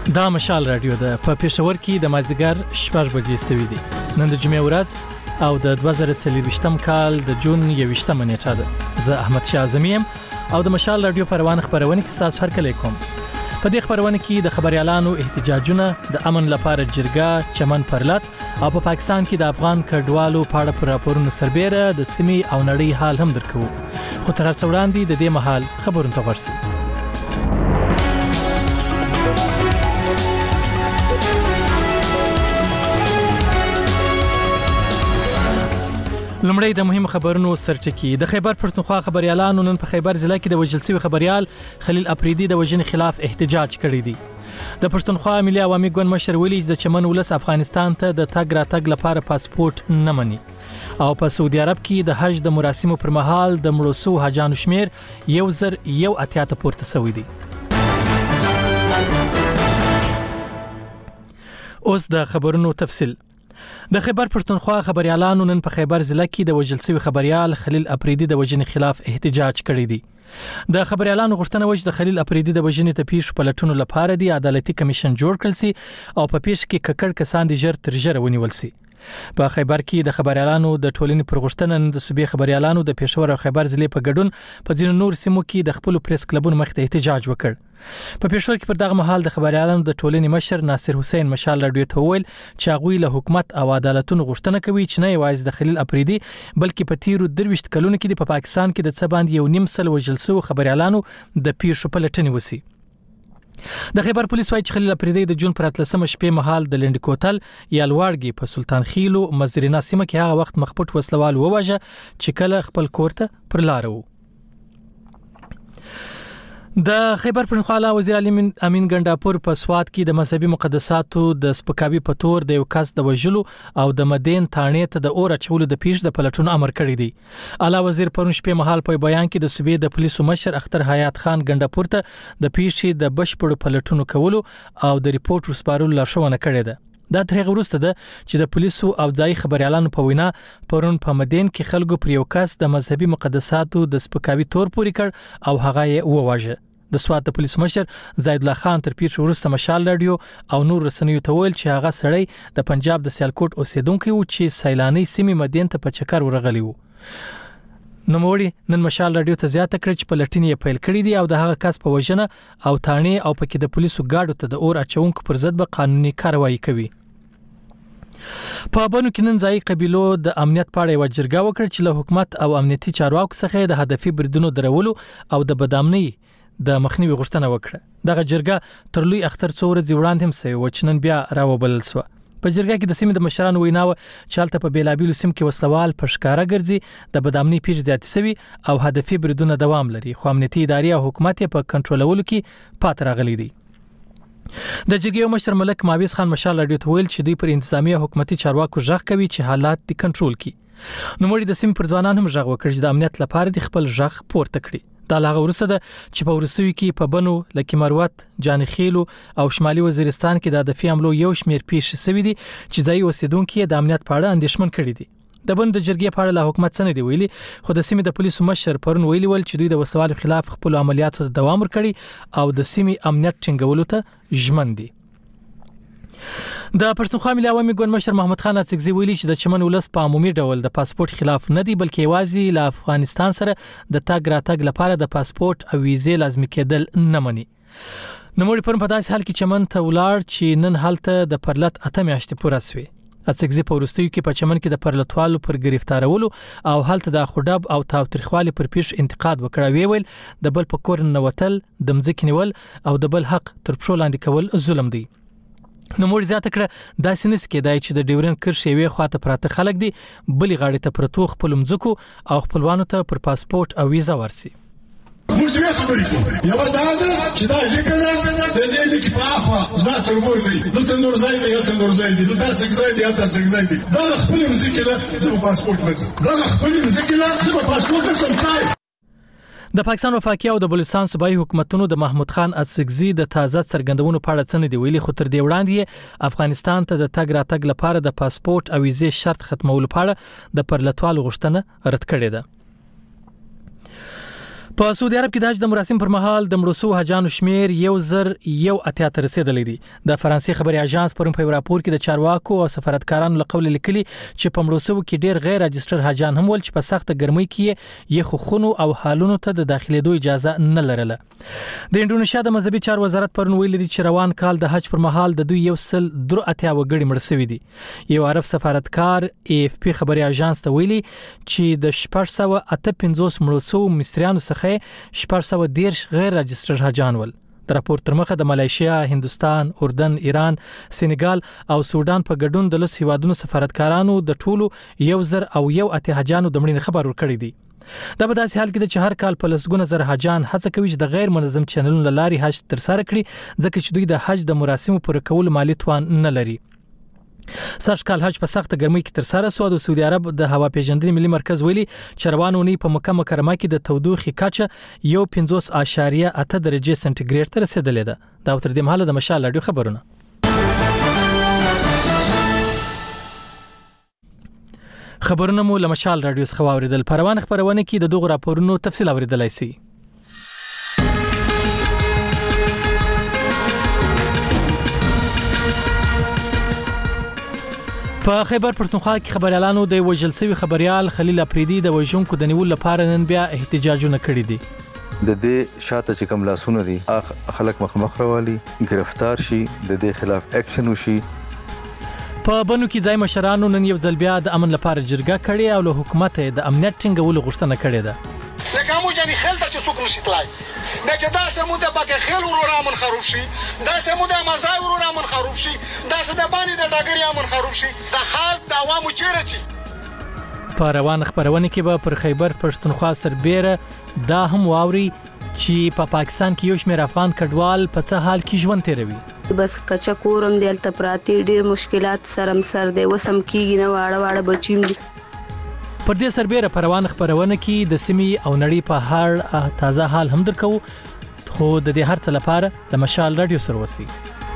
دا مشال رادیو ده په پېښور کې د مازیګر 6 بجې سوي دي. نن د جمعې ورځ او د 2023 کال د جون 21 نیټه ده. زه احمد شاه اعظمي یم او د مشال رادیو پروانه خبرونه کې تاسو هر کله کوم. په دې خبرونه کې د خبريالانو احتجاجونه، د امن لپاره جرګه، چمن پرلط او په پاکستان کې د افغان کډوالو په اړه پر راپورونو سربېره د سیمې او نړۍ حال هم درکو. خو تر څو وړاندې د دې مهال خبرونه ته ورسي. لمړی د مهم خبرونو سرټکی. د خیبر پښتونخوا خبريالانو نن په خیبر ضلع کې د وژل شوی خبريال خلیل اپریدي د وژنې خلاف احتجاج کړی دی. د پښتونخوا ملي عوامي ګوند مشر ویلي چې د چمن ولس افغانستان ته د تګ راتګ لپاره پاسپورت نه مني او په سعودي عرب کې د حج د مراسمو پر مهال د مړو شو حاجانو شمیر 1080 ته پورته شوی دی. اوس د خبرونو تفصیل. د خیبر پښتونخوا خبريالانو نن په خیبر ضلع کې د وژل شوی خبريال خلیل اپریدي د وژنې خلاف احتجاج کړی دی. د خبريالانو غوښتنه وکړه د خلیل اپریدي د وژنې ته پیښ پلټونو لپاره دی عدالتي کمیشن جوړ کړل سي او په پیښ کې ککړ کسان د جر تر جره ونیول سي. په خیبر کې د خبريالانو د ټولنې پر غوښتنه د صوبې خبريالانو د پېښور او خیبر ضلع په ګډون په ځینو نور سیمو کې د خپل پریس کلبونو مخ ته احتجاج وکړ. په پېښور کې پر دغه مهال د خبريالانو د ټولنې مشر ناصر حسین مشال رادیو ته ویل چې هغه له حکومت او عدالتونو غوښتنه کوي چې نه یوازې د خلیل اپریدي بلکې په تیرو 23 کلونو کې په پاکستان کې د څه باندې 1.5 سل وژل شوی خبريالانو د پیښو پلټنې وسی. د خیبر پولیس وايي چې خلیل اپریدي د جون پر 13 شپې مهال د لند کوتل یا لوړګي په سلطان خیلو مزرینا سیمه کې هغه وخت مخپټ وسلوال وواژه چې کله خپل کورته پر لار وو. د خیبر پښتونخوا وزیر علي امین ګنداپور په سوات کې د مذهبي مقدساتو د سپکاوي په تور د یو کس د وژلو او د مدین تانې ته د اور اچولو د پیښ د پلټونو امر کړی دی. اعلی وزیر پرون شپې مهال په بیان کې د صوبې د پولیسو مشر اختر حیات خان ګنداپور ته د پیښې د بشپړ پلټونو کولو او د ریپورت وسپارلو لارښوونه کړې ده. دا ترغه وروسته ده چې د پولیسو او ځای خبريالانو په وینا پرون په مدین کې خلکو پر یو کس د مذهبي مقدساتو د سپکاوي تور پوري کړ او هغه یې وواژه. د سوات د پولیس مشر زید الله خان تر پیښ وروسته مشال رادیو او نور رسنیو ته ویل چې هغه سړی د پنجاب د سیالکوټ اوسیدونکو و چې سیلانی سیمې مدین ته په چکر ورغلی وو. نوموړي نن مشال رادیو ته زیاته کړ چې پلټنې یې پیل کړې دي او د هغه کس په وژنه او تانې او پکې د پولیسو ګاډو ته د اور اچونکو پر ضد به قانوني کاروایی کوي. په بانو کې نن ځای قبيلو د امنیت په اړه یو جرګه وکړه چې له حکومت او امنیتي چارواکو څخه د هدفي بریدونو درولو او د بدامنۍ د مخنیوي غوښتنه وکړه. دغه جرګه تر لوی اختر څو ورځې وړاندې هم سوي و چې نن بیا راوبلل شو. په جرګه کې د سیمې د مشرانو ویناوه چې هلته په بیلابیلو سیمو کې وسلوال پر ښکارا ګرځي، د بدامنۍ پیښې زیاتې شوي او هدفي بریدونه دوام لري، خو امنیتي ادارې او حکومت یې په کنټرولولو کې پات راغلي دي. د جرګې مشر ملک ماویز خان مشال رادیو ته ویل چې دوی پر انتظامی او حکومتي چارواکو ژغ کوي چې حالات دې کنټرول کړي. نوموړي د سیمې پر ځوانان هم ژغ وکړ چې د امنیت لپاره د خپل ژغ پورته کړي. دا لاغه ورسته ده چې په ورسوي کې په بنو لکه مروت، جانخیلو او شمالي وزیرستان کې د هدفي حملو یو شمیر پیښ شوي دي چې ځای اوسیدونکو د امنیت په اړه اندېښمن کړي دي. د بند جرګې په اړه له حکومت څخه دی ویلي، خو د سیمې د پولیسو مشر پرون ویلي ول چې دوی د وسوالو خلاف خپل عملیاتو ته دوام ورکړي او د سیمې امنیت ټینګولو ته ژمن دي. د پښتونخوا ملي عوامي ګوند مشر محمد خان اڅکزي ویلي چې د چمن ولس په عمومي ډول د پاسپورت خلاف نه دی بلکې یوازې له افغانستان سره د تګ راتګ لپاره د پاسپورت او ویزې لازمي کېدل نه مني. نوموړي پرون په داسې حال کې چمن ته ولاړ چې نن هلته د پرلط 8 میاشتې پوره شوې. اڅکزي په وروستیو کې په چمن کې د پرلطوالو پر گرفتارولو او هلته د خډاب او تاوتریخوالي پر پیښ انتقاد وکړ. ویل د بل په کور نوتل، د مځکې نیول او د بل حق تر پښو لاندې کول ظلم دی. نوموړي زیاته کړه داسې نس کېدای چې د ډیورن کرښې یوې خواته پراته خلک دي بلې غاړې ته پرتو خپل مځکو او خپلوانو ته پر پاسپورت او ویزا ورسي. موږ دې خبرې کوو یو دا ده چې دا لیکنه د دې لیک په اخوا زما تر ورځي دلته نور ځای دی یا نور ځای دی دلته څنګه ځای دی یا څنګه ځای دی دا خپل مځکه ده چې پاسپورت ورسي دا خپل مځکه ده چې پاسپورت سمای. د پاکستان وفاقي او د بلوچستان صوبایي حکومتونو د محمود خان اڅکزي د تازه څرګندونو په اړه څه نه دی ویلي، خو تر دې وړاندې افغانستان ته د تګ راتګ لپاره د پاسپورت او ویزې شرط ختمولو په اړه د پرلطوالو غوښتنه رد کړې ده. په سعودي عرب کې د حج د مراسم پر مهال د مړو حاجانو شمیر 1080 ته رسیدلی دی. د فرانسې خبري اژانس پرون په راپور کې د چارواکو او سفارتکارانو له قول لیکلي چې په مړو کې ډیر غیر رجستر حاجان هم ول چې په سخت ګرمۍ کې یې خخونو او حالونو ته د داخليدو اجازه نه لرله. د انډونیشیا د مذهبي چارو وزارت پرون ویلي چې روان کال د حج پر مهال د دوی 183 وګړي مړ شوي دي. یو عرب سفارتکار AFP خبري اژانس ته ویلي چې د 458 مړو مصریانو څخه 410 غیر رجستر حاجان ول. د راپور تر مخه د ملایشیا، هندستان، اردن، ایران، سینګال او سودان په ګډون د لس هیوادونو سفارتکارانو د ټولو 101 حاجانو د مړینې خبر ورکړی دی. دا په داسې حال کې د هر کال په لسګونه زر حاجان هڅه کوي چې د غیر منظم چینلونو لاري حج ترسره کړي ځکه چې دوی د حج د مراسمو پر کول مالی توان نه لري. سږ کال حج په سخت ګرمۍ کې ترسره شو. د سعودي عرب د هوا پیژندنې ملي مرکز ویلي چې روانونی په مکه مکرمه کې د تودوخې کچه 1.8 درجه سنټیګریډ ته رسیدلې ده. دا تر دې مهاله د مشال رادیو خبرونه. خبرونه مو له مشال رادیو څخه واوریدل. پروان خبرونه کې د دوه راپورونو تفصیل اوریدلای شئ. په خیبر پښتونخوا کې خبريالانو د وژل شوی خبريال خلیل افریدي د وژونکو د نیول لپاره نن بیا احتجاجونه کړي دي. د دې شاته چې کوم لاسونه دي خلک مخ راوالي، گرفتار شي، د دې خلاف اکشن وشي. په بنو کې ځای مشرانو نن یو ځل بیا د امن لپاره جرګه کړې او له حکومت د امنیت ټینګولو غوښتنه کړې ده. لکه مو جاني خلته چې څوک نشي تلای دا چې دا سمو د پاکه خیل ورور امن خروب شي، دا سمو د مزای ورور امن خروب شي، دا سده باندې د ډاګری امن خروب شي، د خلک د عوامو چیرې چی. په روان خبرونه کې به پر خیبر پښتونخوا سربېره دا هم واوري چې په پاکستان کې یو شمېر افغان کډوال په څه حال کې ژوند تیروي. بس کچا کورم دی الته پراتی ډیر مشکلات سره سر دی وسم کیږي نه واړه بچیم دي. پر دې سربېره په روان خبرونه کې د سیمې او نړۍ په هر تازه حال هم درکو خو د دې هر څه لپاره د مشال رادیو سره وسی.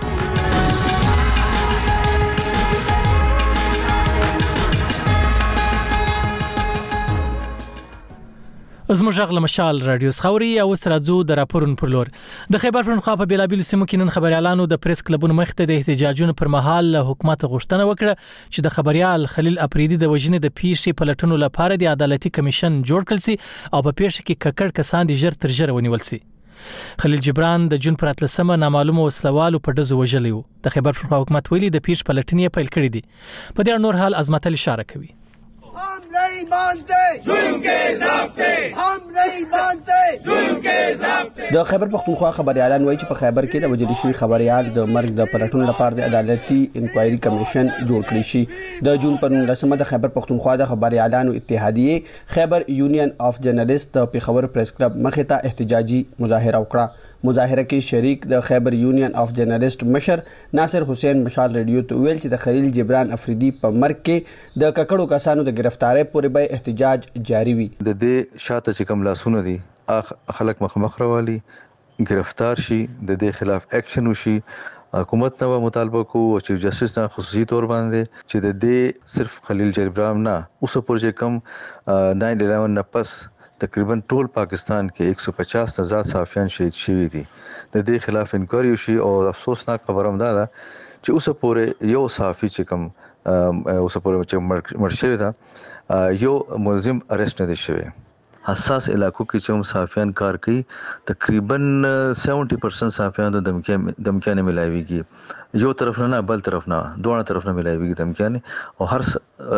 زموږ غږ له مشال رادیو خوري او سرازو د راپورن پر لور. د خیبر پښتونخوا په بیلابیل سیمو کې نن خبريالانو د پریس کلبونو مخ ته د احتجاجونو پر مهال له حکومت غوښتنه وکړه چې د خبريال خلیل افریدي د وژنې د پیښې پلټنو لپاره د عدالتي کمیشن جوړ کړي سي او په پیښه کې ککړ کسان د ژر تر ژره ونیول سي. خلیل جبران د جون پر 13 نامعلومه وسلوالو په دزو وژلی وو. د خیبر پښتونخوا حکومت ویلي د پیښې پلټنې پیل کړې دي. په دې نور حال عظمت علي اشاره کوي. हम नहीं मानते जुल्म के ज़ाब्ते हम नहीं मानते जुल्म के ज़ाब्ते. د خیبر پښتونخوا خبريالان وایي چې په خیبر کې د وجل شوی خبريال د مرګ د پلټون لپاره د عدالتي انکوایري کمیشن جوړ کړی شي. د جون پر 19 د خیبر پښتونخوا د خبريالانو اتحادیه خیبر یونین اف جرنالست د پیښور پریس کلب مخې ته احتجاجي مظاهره وکړه. مظاهره کې شریک د خیبر یونین اف جرنالست مشر ناصر حسین مشال رادیو ته ویل چې د خلیل جبران افریدي په مرګ کې د ککړو کسانو د گرفتارۍ پورې به احتجاج جاری وي. د دې شاته چې کوم لاسونه دي خلک مخ راوالي، گرفتار شي، د دې خلاف اکشن وشي. حکومت نو مطالبه کو او چیف جسټس نه خصوصي تور باندې چې د دې صرف خلیل جبران نه اوس پورې کم 9/11 نه پس تقریبا ټول پاکستان کې 150 تزاد صحافیان شهید شوي دي. د دې خلاف انکوایري وشي او افسوسناک خبر هم ده چې اوس پورې یو صحافي چې کوم اوس پورې چې مړ شوی دا یو ملزم اریسټ نه شوی. حساس علاقو کې چې هم صحافیان کار کوي تقریبا 70% صحافیان د دمکیانه ملایويږي. یو طرف نه بل طرف نه دوه طرف نه ملایويږي دمکیانه او هر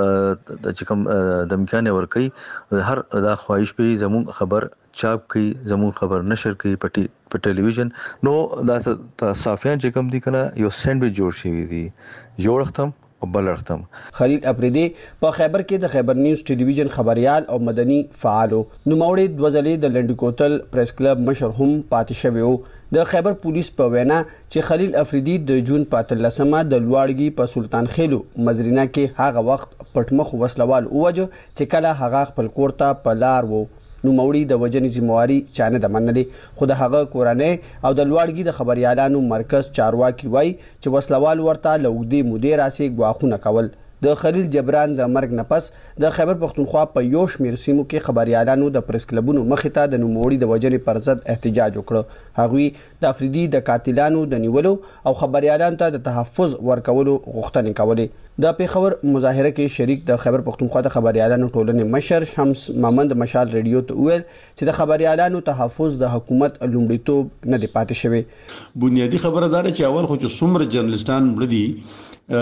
د چې کوم دمکیانه ور کوي هر دا خواهش به زمون خبر چاپ کوي، زمون خبر نشر کوي په ټلویزیون. نو دا صحافیان چې کوم دي کنه یو سینډویچ جوړ شوی دي جوړختم بلرتم. خلیل افریدي په خیبر کې د خیبر نیوز ټلویزیون خبريال او مدني فعالو نوموړي د وزلي د لنډکوتل پریس کلب مشر هم پاتې شوی وو. د خیبر پولیس په وینا چې خلیل افریدي د جون 13 د لوړګي په سلطان خېلو مزرینه کې هغه وخت پټمخ وسلوال اوجو چې کله هغه خپل کور ته په لار وو. نوموړي د وجنې ذمہواری چانه د منلې خو د هغه کورانه او د لوړګي د خبريالانو مرکز چارواکي وای چې وسلوال ورته لوګدي مدیر اسې غواخونه کول. د خلیل جبران د مرګ نه پس د خیبر پختونخوا په یو شمېر سیمو کې خبريالانو د پریس کلبونو مخې ته د نوموړي د وژنې پر ضد احتجاج وکړ. هغوی د افریدي د قاتلانو د نیولو او خبريالانو ته د تحفظ ورکولو غوښتنې کولې. د پیښور مظاهره کې شریک د خیبر پختونخوا د خبريالانو ټولنې مشر شمس مامند مشال ریډیو ته وویل چې د خبريالانو تحفظ د حکومت لومړیتوب نه دی پاتې شوی. بنیادی خبره دا چې اول خو چې څومره جرنالستان مړه دي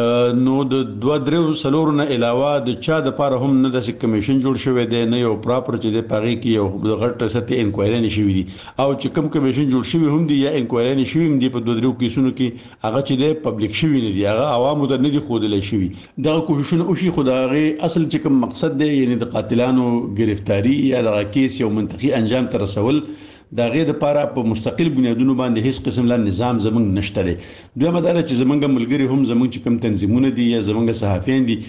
نو د 2-3 سلورو نه علاوه د چا د پاره هم نه د کمیشن جوړ شوی دی نه یو پراپر چې د پاغي کې یو غټه سطحي انکوایري نشوي دي او چې کوم کمیشن جوړ شوی هم دی یا انکوایري نشوي هم دی په 2-3 کیسونو کې هغه چې د پبلک شوی نه دی هغه عوامو ته نه دی خودلې شوی. دا کوششونه او شي خدای اصل چې کوم مقصد دی یعنی د قاتلانو گرفتاری یا د کیس یو منطقي انجام ته رسول دا غي د پاره په مستقل بنیادونو باندې هیڅ قسم لا نظام زمنګ نشته لري. دوی مدار چې زمنګ ملګری هم زمنګ چې کوم تنظیمونه دي یا زمنګ صحافین دي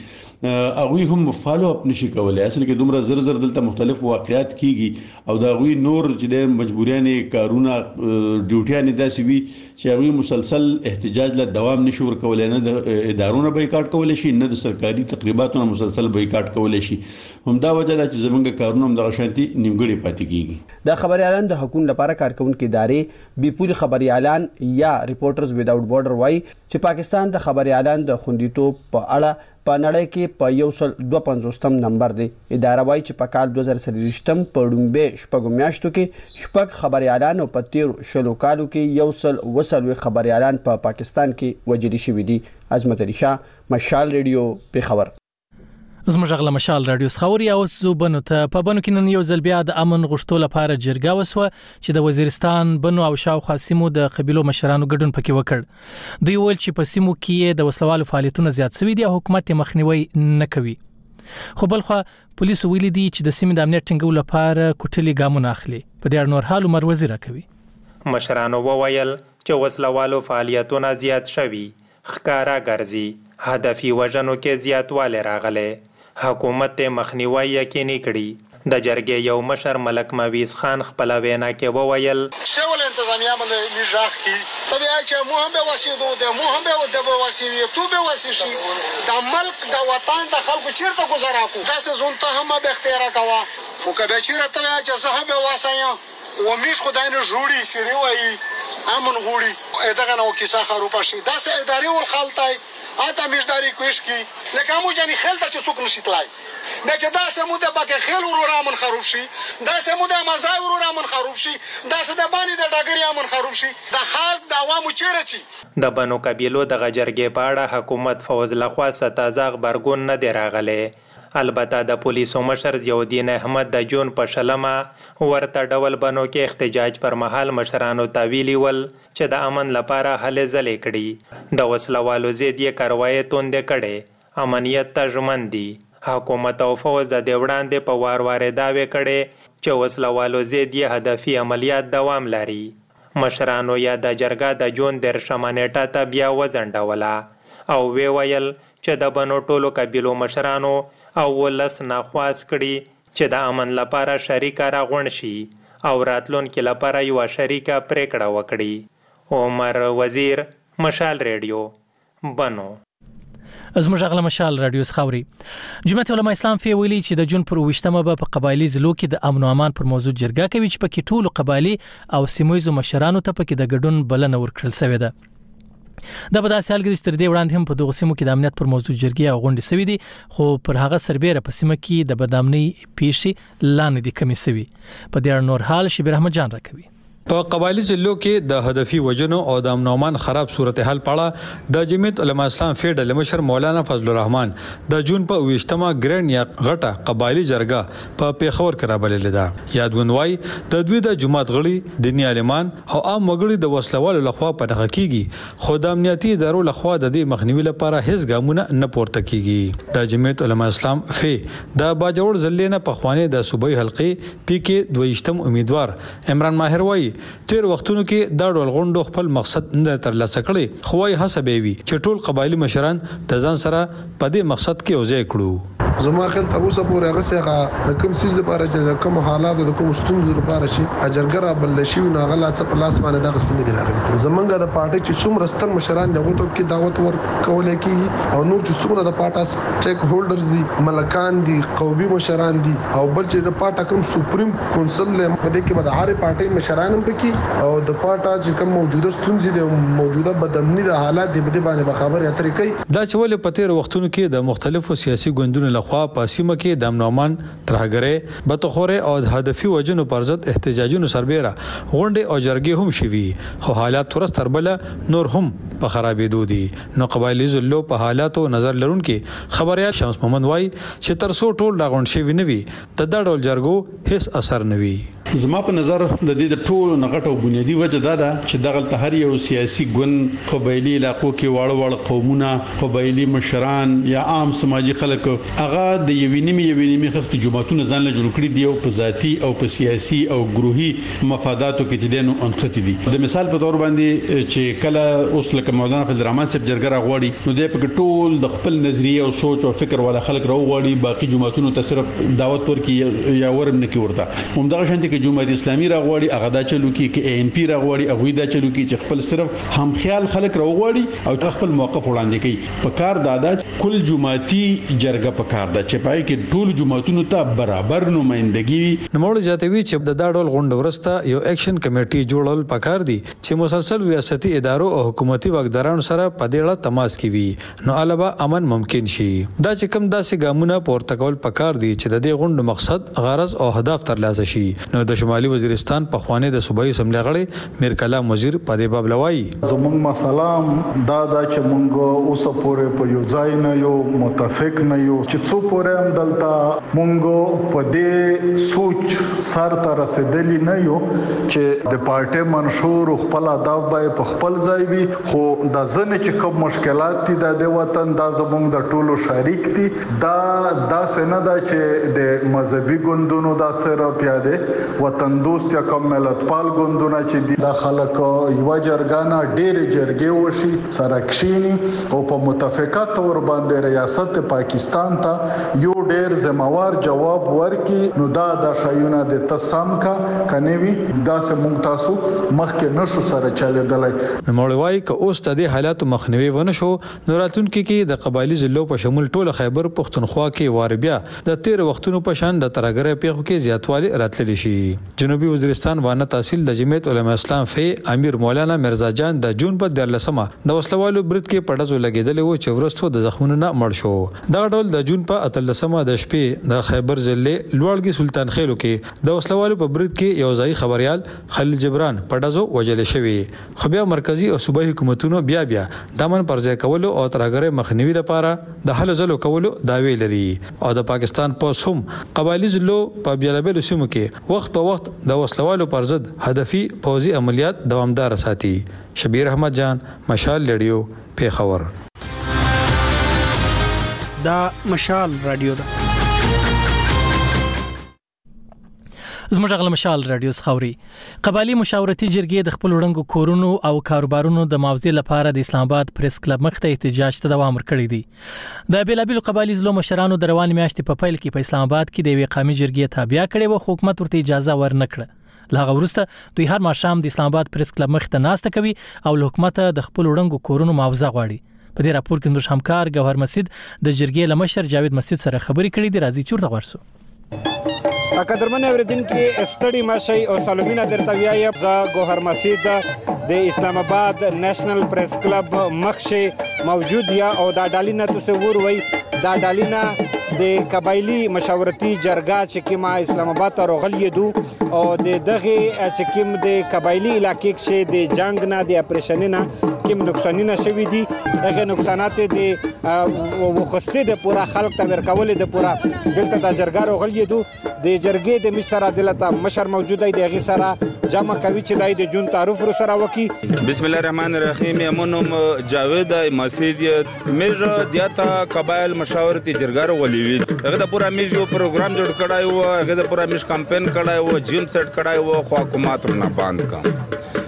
هغه هم فالو اپ نشي کولای. اصل کې دومره زر دلته مختلف واقعیات کیږي او دا غوي نور چې د مجبوریانه کارونه ډیوټیانه داسي وي چې هغه مسلسل احتجاج له دوام نشي ورکولای نه د ادارونو بایکاټ کولای شي نه د سرکاري تقریباتونو مسلسل بایکاټ کولای شي. همدا وجه ده چې زمونږ کارونه هم د شانتي نیمګړي پاتې کیږي. د خبريالان د حقوقو لپاره کارکونکو ادارې بیپوري خبريالان یا ریپورټرز ویداوټ بارډر وای چې پاکستان د خبريالان د خوندیتوب په اړه په نړۍ کې په 152 نمبر دی. اداره وای چې په کال 2023 په ډومبه شپږ میاشتو کې شپږ خبريالان او په 13 کالو کې 100 خبريالان په پاکستان کې وژل شوي دي. عظمت علي شاه، مشال ریډیو، پیښور. زموږ غلا مشال رادیو خوري او زوبنو ته په بنو کې نن یو ځل بیا د امن غشتو لپاره جرګه وسوه چې د وزیرستان بنو او شاوخوا سیمو د قبيلو مشرانو ګډون پکې وکړ. دوی ویل چې په سیمو کې د وسلوالو فعالیتونه زیات شوي دي او حکومت مخنیوي نه کوي. خو بلخو پولیسو ویلي دي چې د سیمې د امنیت ټینګولو لپاره کوټلي ګامونه اخلي. په دې اړه نور حال عمر وزیر کوي. مشرانو وویل چې وسلوالو فعالیتونه زیات شوي، ښکارا ګرځي، هدفي وژنو کې زیاتوالی راغلی. حکومت ته مخنیوي یقیني کړي. د جرګې یو مشر ملک مویز خان خپل وینا کې وویل شول انتظامیه باندې نجاح کی طبيعي چې مو هم به وسیدو د مو هم به وسیوي تو به وسیشي د ملک د وطن د خلکو چیرته گزارا کو تاسو زون ته هم به اختیار کوا مو کبه چیرته طبيعي چې زه به واسایا و میش خدای نه جوړي سری وای امن غوړي دغه نو کیسه خروپا شي دا سه اداري ول خلطای اته میشداري کوش کی لکه مو جنې خلته چې څوک نشي تلای دا چې دا سموده پکې خیل ورو امن خروب شي دا سموده مزای ورو امن خروب شي دا سده باندې د ډاګری امن خروب شي د خلک د عوامو چیرې چی د بنو قبیلو د غجرګې پاړه حکومت فوز لخوا ستازه خبرګون نه دی راغلی. البته د پولیسو مشر ضیاءالدین احمد د جون په شلمه ورته ډول بنو کې احتجاج پر مهال مشرانو تاویلی ول چې د امن لپاره هلې ځلې کړي. د وسلوالو ضد یې کاروایي توندې کړې، امنیت ته ژمن دي. حکومت او فوز د دې وړاندې په وار دعوې کړې چې وسلوالو ضد یې هدفي عملیات دوام لري. مشرانو یا د جرګه د جون 13 نیټه ته بیا وځنډوله او وی ویل چې د بنو ټولو قبیلو مشرانو او ولس ناخواس کړي چې د امن لپاره شریکه راغون شي او راتلونکي لپاره یو شریکه پریکړه وکړي. عمر وزیر، مشال ریډیو، بنو. زموږ غلا مشال رادیو خوري. جمعیت علماء اسلام فی ویلي چې د جون پر 28مه به په قبایلی ضلعو کې د امن او امان پر موضوع جرګه کوي چې پکې ټولو قبایلی او سیمویزو مشرانو ته پکې د ګډون بلنه ورکړل شوې ده. دا به داسې حال کې چې تر دې وړاندې هم په دغه سیمو کې د امنیت پر موضوع جرګې او غونډې شوې دي، خو پر هغه سربېره په سیمه کې د بدامنۍ پیښې لاندې دي کمې شوي. په دې اړه نور حال شبیر احمد جان راکوي. په قبایلی ضلعو کې د هدفي وجنو او د امن او امان خراب صورتحال پاړه د جمعیت علماء اسلام فی ډله مشر مولانا فضل الرحمن د جون په 28مه ګرند یا غټه قبایلی جرګه په پیښور کې رابللې ده. یادونوي د دوی د جماعت غړي دیني عالمان او عام وګړي د وسلوالو لخوا پنهخ کیږي، خو د امنیتي ادارو لخوا د دې مخنیوي لپاره هیڅ ګامونه نه پورته کیږي. د جمعیت علماء اسلام فی د باجوړ ضلع په خوانه د صوبایي حلقې پی کې 22م امیدوار عمران ماهر وایي تیر وختونو کې دا ډول غونډو خپل مقصد نه ترلاسه کړي، خو وايي هڅه به وي چې ټول قبایلی مشران د ځان سره په دې مقصد کې اوځي کړو. زما خل ته اوسه پورې هغه څنګه د کوم سیس لپاره چې کوم حالات د کوم ستونزو لپاره شي اجرګر بل شي نو هغه لا څه په لاس باندې دا غسل دي راغلي زمونږ د پارټي چې څومره ستر مشران دغه ته کې دعوت ورکول کی او نور چې څومره د پارټا سټیک هولډرز دي ملکان دي قومي مشران دي او بل چې د پارټا کوم سپریم کونسل له مده کې به هر پارټي مشران هم پکې او د پارټا چې کوم موجوده ستونزې دي موجوده بدامني د حالات دی بده باندې خبرې اترې کوي دا چې ولې په تیر وختونو کې د مختلفو سیاسي ګوندونو لخوا په سیمه کې د امنومان ترهګرې بتخوره او هدفي وجنو پر ضد احتجاجونو سربېره غونډې او جرګې هم شوي خو حالات ورس تربله نور هم په خرابېدو دي نو قبایلی زلو په حالاتو نظر لرونکي خبريال شمس محمد وای چې ترسو ټول لاغون شي وینوي د ډول جرګو هیڅ اثر نوي زما په نظر د دې د ټولو نغټو بنیادی وجه دا ده چې دغه هر یو سیاسي ګوند قبایلی علاقو کې واړه قومونه قبایلی مشران یا عام سماجی خلک هغه د یوینیمي خفت جماعتونو ځان له جوړ کړی دی او په ذاتی او په سیاسي او ګروهي مفاداتو کې چې دینو انختی دي د مثال په تور باندې چې کله اوس لکه مولانا فضل الرحمن صاحب جرګه راغوړي نو د په ټول د خپل نظریه او سوچ او فکر ولا خلک راغوړي باقي جماعتونو ته صرف دعوت ورکي یا ورم نه کی ورته همدغه شانتي کې جمهوریت اسلامي راغوړي هغه دا چلو کې ان پی راغوړي هغه دا چلو کې چې خپل صرف هم خیال خلک راغوړي او خپل موقف وړاندې کوي په کار دادا کل جماعتي جرګه په کار دا چې پای کې ټول جماعتونو ته برابر نمائندګي نوموړ جاتوي چې د دا ډول غونډه ورسته یو اکشن کمیټي جوړول پکار دي چې مسلسل ریاستي ادارو او حکومتي واکدارانو سره په دې اړه تماس کوي نو علاوه امن ممکن شي دا چې کوم داسې ګامونه پورته کول پکار دي چې د دې غونډې مقصد غرض او هدف ترلاسه شي نو د شمالي وزیرستان په خوانه د صوبایي اسمبلی غړي میر کلام وزیر په دې باب لوي زموږ مسالم دا چې مونږ اوس پورې په یو ځای نه یو متفق نه یو چې څو پورې هم دلته مونږ په دې سوچ سر ته رسیدلی نه یو چې د پارټي منشور خپل ادب په خپل ځای وي خو د ځنه چې کوم مشکلات دي د وطن د زموږ د ټولو شریک دي دا سينه دا چې د مذهبي ګوندونو د سره پیاده وطن دوست یا کوم ملتپال ګوندونه چې د خلک یو جرګانا ډېر جرګې وشي سره کښینی او په متفقه تور باندې ریاست پاکستان ته یو ډېر ذمہوار جواب ورکي نو دا د شایونه د تسام کا کنيوي دا سمون تاسو مخکې نشو سره چلیدلای نو وایي ک اوس د حالات مخنیوي ونه شو نو راتلونکي کې د قبایلی ضلعو په شمول ټول خیبر پختونخوا کې واربیا د تیر وختونو په شان د ترګره پیښو کې زیاتوالی راتللی شي جنوبي وزیرستان وانه تحصیل د جمعیت علماء اسلام فی امیر مولانا مرزا جان د جون په 13مه د وسلوالو برت کې پړځو لګیدل او چې ورستو د زخمونو نه مړ شو دا ډول د جون په 13مه د شپې د خیبر ضلع لوړګي سلطان خیلو کې د وسلوالو په برت کې یو ځای خبريال خلیل جبران پړځو وجل شوی خو بیا مرکزی او صوبایي حکومتونو بیا دامن پرځای کول او ترګره مخنیوي لپاره د حل زلو کولو داوی لري او د پاکستان پوس هم قبایلی ضلعو په بیلابل سیمو کې وخت په وخت د وسلوالو پر ضد هدفي پوځي عملیات دوامدار ساتي شبیر احمد جان مشال رادیو پیښور دا مشال رادیو دا زموږ غل مشال رادیو خوري قبایلی مشاورتي جرګې د خپل وړاندو کورونو او کاروبارونو د معاوضه لپاره د اسلام آباد پریس کلب مخته احتجاج ته دوام ورکړی دی د بیلابل قبایلی زلو مشرانو د روان میاشتې په پیل کې په اسلام آباد کې د وی قومي جرګې تابع کړي و حکومت ورته اجازه ورنکړه لاغه ورسته دوی هر ماشام د اسلام آباد پریس کلب مخته ناسته کوي او حکومت د خپل وړاندو کورونو معاوضه غواړي په دې راپور کې موږ همکار گوهر مسجد د جرګې لمشر جاوید مسجد سره خبرې کړې دي راځي چورته ورسو قدرمن اوریدونکو استړی ماشي او سالومینا درته ویایم زه گوهر مسجد د اسلام آباد نېشنل پریس کلب مخشه موجود یا او دا ډالینا تصور وای دا ډالینا د قبایلی مشاورتي جرګه چې کیما اسلام آباد ته راغلی دو او د دغه چې کیم د قبایلی علاقې کې د جنگ نه د اپریشن نه کیم نقصانونه شوي دي هغه نقصانات د وخسته د پورا خلک ته ورکول د پورا دلته د جرګه راغلی دو د جرګې د مصر عدالت مشر موجود دی دغه سره جمع کوي چې د جون تعارف ور سره وکي بسم الله الرحمن الرحیم یمنم جاوید مسجد مر دیاتا قبایل مشاورتي جرګه راغلی هغه د پورا میز یو پروګرام جوړ کړای و هغه د پورا میز کمپاین کړای و جیم سیټ کړای و خو حکومت نه باندې کم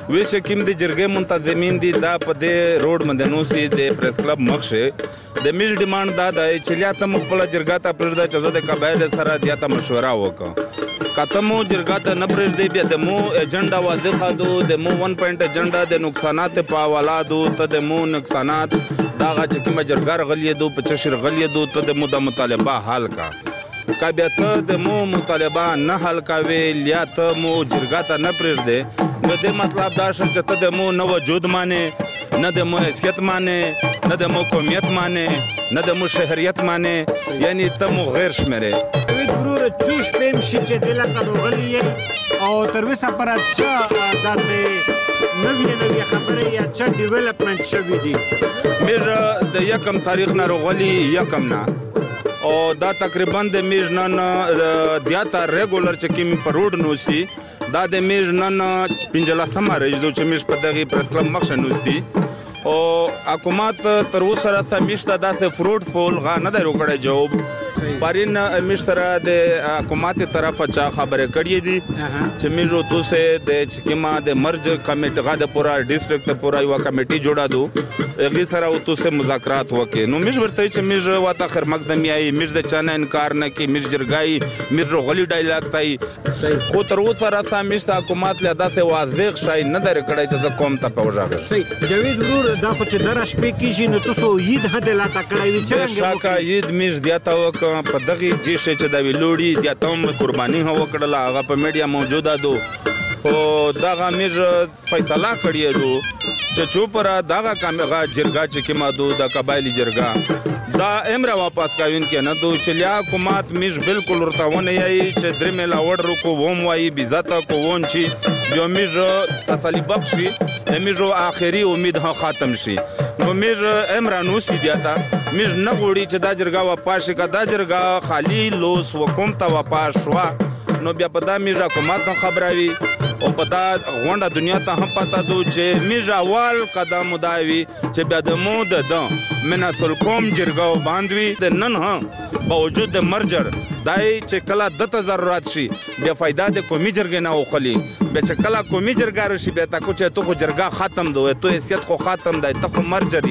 وی چې کوم د جرګې منتظمین دي دا په دې روډ مندنوسي د پریس کلب مخشه د میز ډیماند دا دی چې لیاته مخبل جرګه ته پرځدا چې د قبایل سره دیاته مشوره وکړه کتمو جرګه ته نه پرځدي بیا د مو ایجنډا واضح دو د مو 1 پوینټ ایجنډا د نقصانات په حواله دو ته د مو نقصانات دا چې کوم جرګار غلیه دو په چشر غلیه دو ته د مو د مطالبه حل کا بیا ته د مو مطالبه نه حل کاوي یا ته مو جرګه ته نه پرځدي نو د مطلب دا شل چې ته د مو نه وجود مانه نه د مو حیثیت مانه نه د مو قومیت مانه نه د مو شهریت مانه یعنی ته مو غیر شمره وی ضرور چوش پم شي چې دلته غلی او تر وسه پر اچھا داسې نوې خبره یا چې ډیولپمنٹ شوی دی مې د یکم تاریخ نه غلی یکم نه او دا تقریبا د میر نن دیاته ریګولر چې کیم په روډ نوسی دا د میر نن 15 سماره جو چې مش په دغه پریس کلب مخ نوسی او حکومت تر اوسه سمشته داسې فروټ فول غا نه درو کړی جواب پرین مشترا د حکومت طرفه چا خبره کړی دي چې میرو توسه د چکما د مرج کمیټه غا د پورا ډیسټریکټ پورا یو کمیټي جوړا دو غي سره او توسه مذاکرات وکي نو مش ورته چې مش واته خر مقدمي آی مش د چانه انکار نه کی مش جرګای مش غلی ډایلاګ تای خو تر اوسه را سمشته حکومت له داسې واضح شای نه در کړی چې د قوم ته پوجاغ صحیح جوید ورور دا خو چې درش په کیږي نو تاسو عید هدا لا تکړای وی چې شاکا عید مش دیاته وک په دغه جیشه چې د ویلوړي دیاته هم قرباني هو کړله هغه په میډیا موجوده دو او دغه مش فیصله کړی دو چې چوپره دغه کامغه جرګه چې کما دو د قبایلی جرګه دا امر واپس کاوین کې نه دو چې لیا حکومت مش بالکل ورتاونه یی چې درې ملا وړ رکو ووم وای بیزاته کوون چی جو مش تسلی بخشي مش اخري امید ها ختم شي نو مش امر نو سی دیاتا مش نه غوړي چې دا جرګه واپس کا دا جرګه خالی لوس وکوم ته واپس شوا نو بیا په دا مش حکومت خبروي او په دا غونډه دنیا ته هم پتا دو چې مش اول قدم مداوي چې بیا د مو د مناسل کوم جرګه باندوي د نن ها باوجود د مرجر دای چې کله د ضرورت شي بیا فائدہ د قومي جرګې نه وخلی بیا چې کله قومي جرګه رشي بیا تا کو چې تو جرګه ختم دوه تو حیثیت خو ختم دی ته مرجر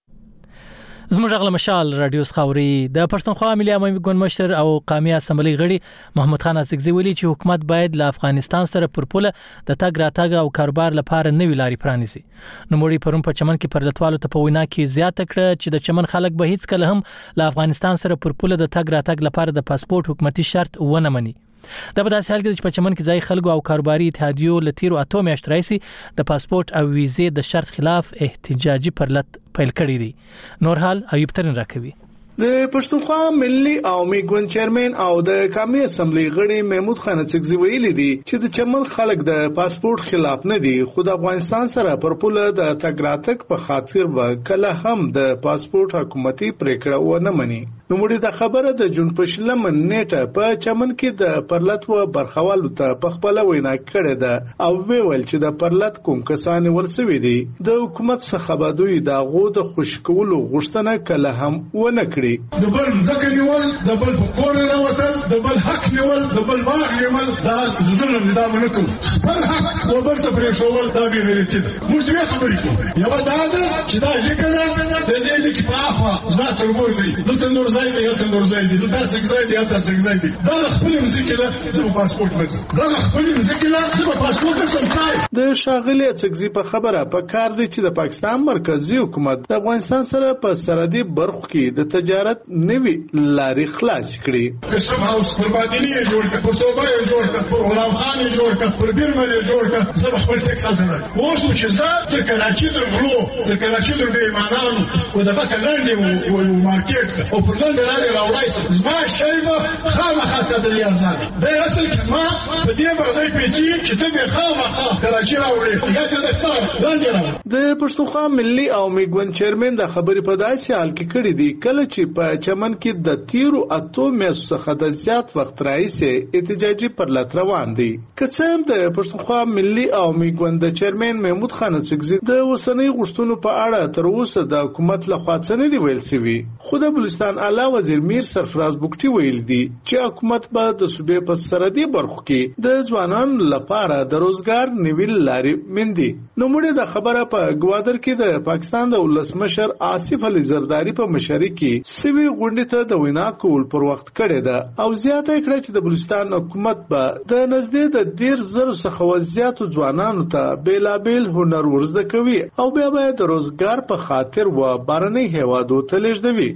زموږ غل مشال رادیو خاوري د پښتونخوا ملي عمومي ګوند مشر او قومي اسمبلی غړي محمد خان ازغزي ویلي چې حکومت باید له افغانستان سره پر پوله د تګ راتګ او کاروبار لپاره نوې لارې پرانیزي نو موري پرون په چمن کې پرلتوالو ته په وینا کې زیاته کړه چې د چمن خلک به هیڅ کله هم له افغانستان سره پر پوله د تګ راتګ لپاره د پاسپورت حکومتي شرط ونه مني دا په داسې حال کې چې په چمن کې ځای خلکو او کاروباري اتحادیو لتیرو اته میاشتې راځي د پاسپورت او ویزې د شرط خلاف احتجاجي پرلت پیل کړی دی نور حال ایوب ترن راکوي د پښتونخوا ملي عوامي ګوند چیرمن او د قومي اسمبلی غړي محمود خان ازغزي ویلي دي چې د چمن خلک د پاسپورت خلاف نه دي خو د افغانستان سره پر پوله د تګ راتګ په خاطر به کله هم د پاسپورت حکومتي پریکړه ونه مني نو مړي د خبره د جون پښلم نیټه په چمن کې د پرلت و برخوالو ته په خپل وینا کړې ده او ویل چې د پرلت کوم کسان ورسوي دي د حکومت څخه به دوی د غو د خوشکولو غوښتنه کله هم ونه کړي د بل ځکه نیول د بل په کور نه وتل د بل حق نیول د بل باغ نیول دا ځینې نظام نه کوي خپل حق او بل ته پرېښول دا به غیرتي ده موږ دې خبرې کوو یو دا ده چې دا ځکه د دې لیک په افوا زما تر ورته د تنور ځای دی یا تنور ځای دی دا څنګه ځای دی یا څنګه ځای دی دا خپل ځکه له زما پاسپورت مې دا خپل ځکه له زما پاسپورت سمای د شاغلي څګزي په خبره په کار دی چې د پاکستان مرکزی حکومت د افغانستان سره په سرحدي برخو کې د تجارت نوي لارې خلاص کړي کسب هاوس پر بادلی جوړ کړ پر توبه جوړ کړ پر غلام خان جوړ کړ پر بیرمل جوړ کړ زما خپل ټیکس نه اوس چې زه د کراچي درغلو د کراچي در بیمانانو او د بکلند او مارکیټ او پر ځان راځي راوړای زما شیبه خامخا ته د یازان د اصل کما په دې باندې پیچي چې ته به خامخا کراچي راوړې یا څه ده د پښتونخوا ملي عوامي ګوند چیرمن د خبرې په داسې حال کې کړې دي کله چې په چمن کې د تیرو اتو میاشتو څخه د زیات وخت راځي وړاندې احتجاجي پرلط روان دي. که څه هم د پښتونخوا ملي عوامي ګوند چیرمن محمود خان اڅکزي د وسنۍ غوښتنو په اړه تر اوسه د حکومت لخوا څه نه دی ویل شوی، خو د بلوچستان اعلی وزیر میر سرفراز بوکټي ویل دي چې حکومت به د صوبې په سرحدي برخو کې د ځوانانو لپاره د روزګار نوي لارې مندي. نو موږ د خبره په ګوادر کې د پاکستان د ولسمشر آصف علي زرداری په مشرۍ کې سوي غونډې ته د وینا کول پر وخت کړی ده او زیاته کړه چې د بلوچستان حکومت به د نږدې د 10,000 څخه زیاتو ځوانانو ته بیلابیل هنر ورزده کوي او بیا به د روزګار په خاطر و بارنۍ هیوادو ته لیږدوي.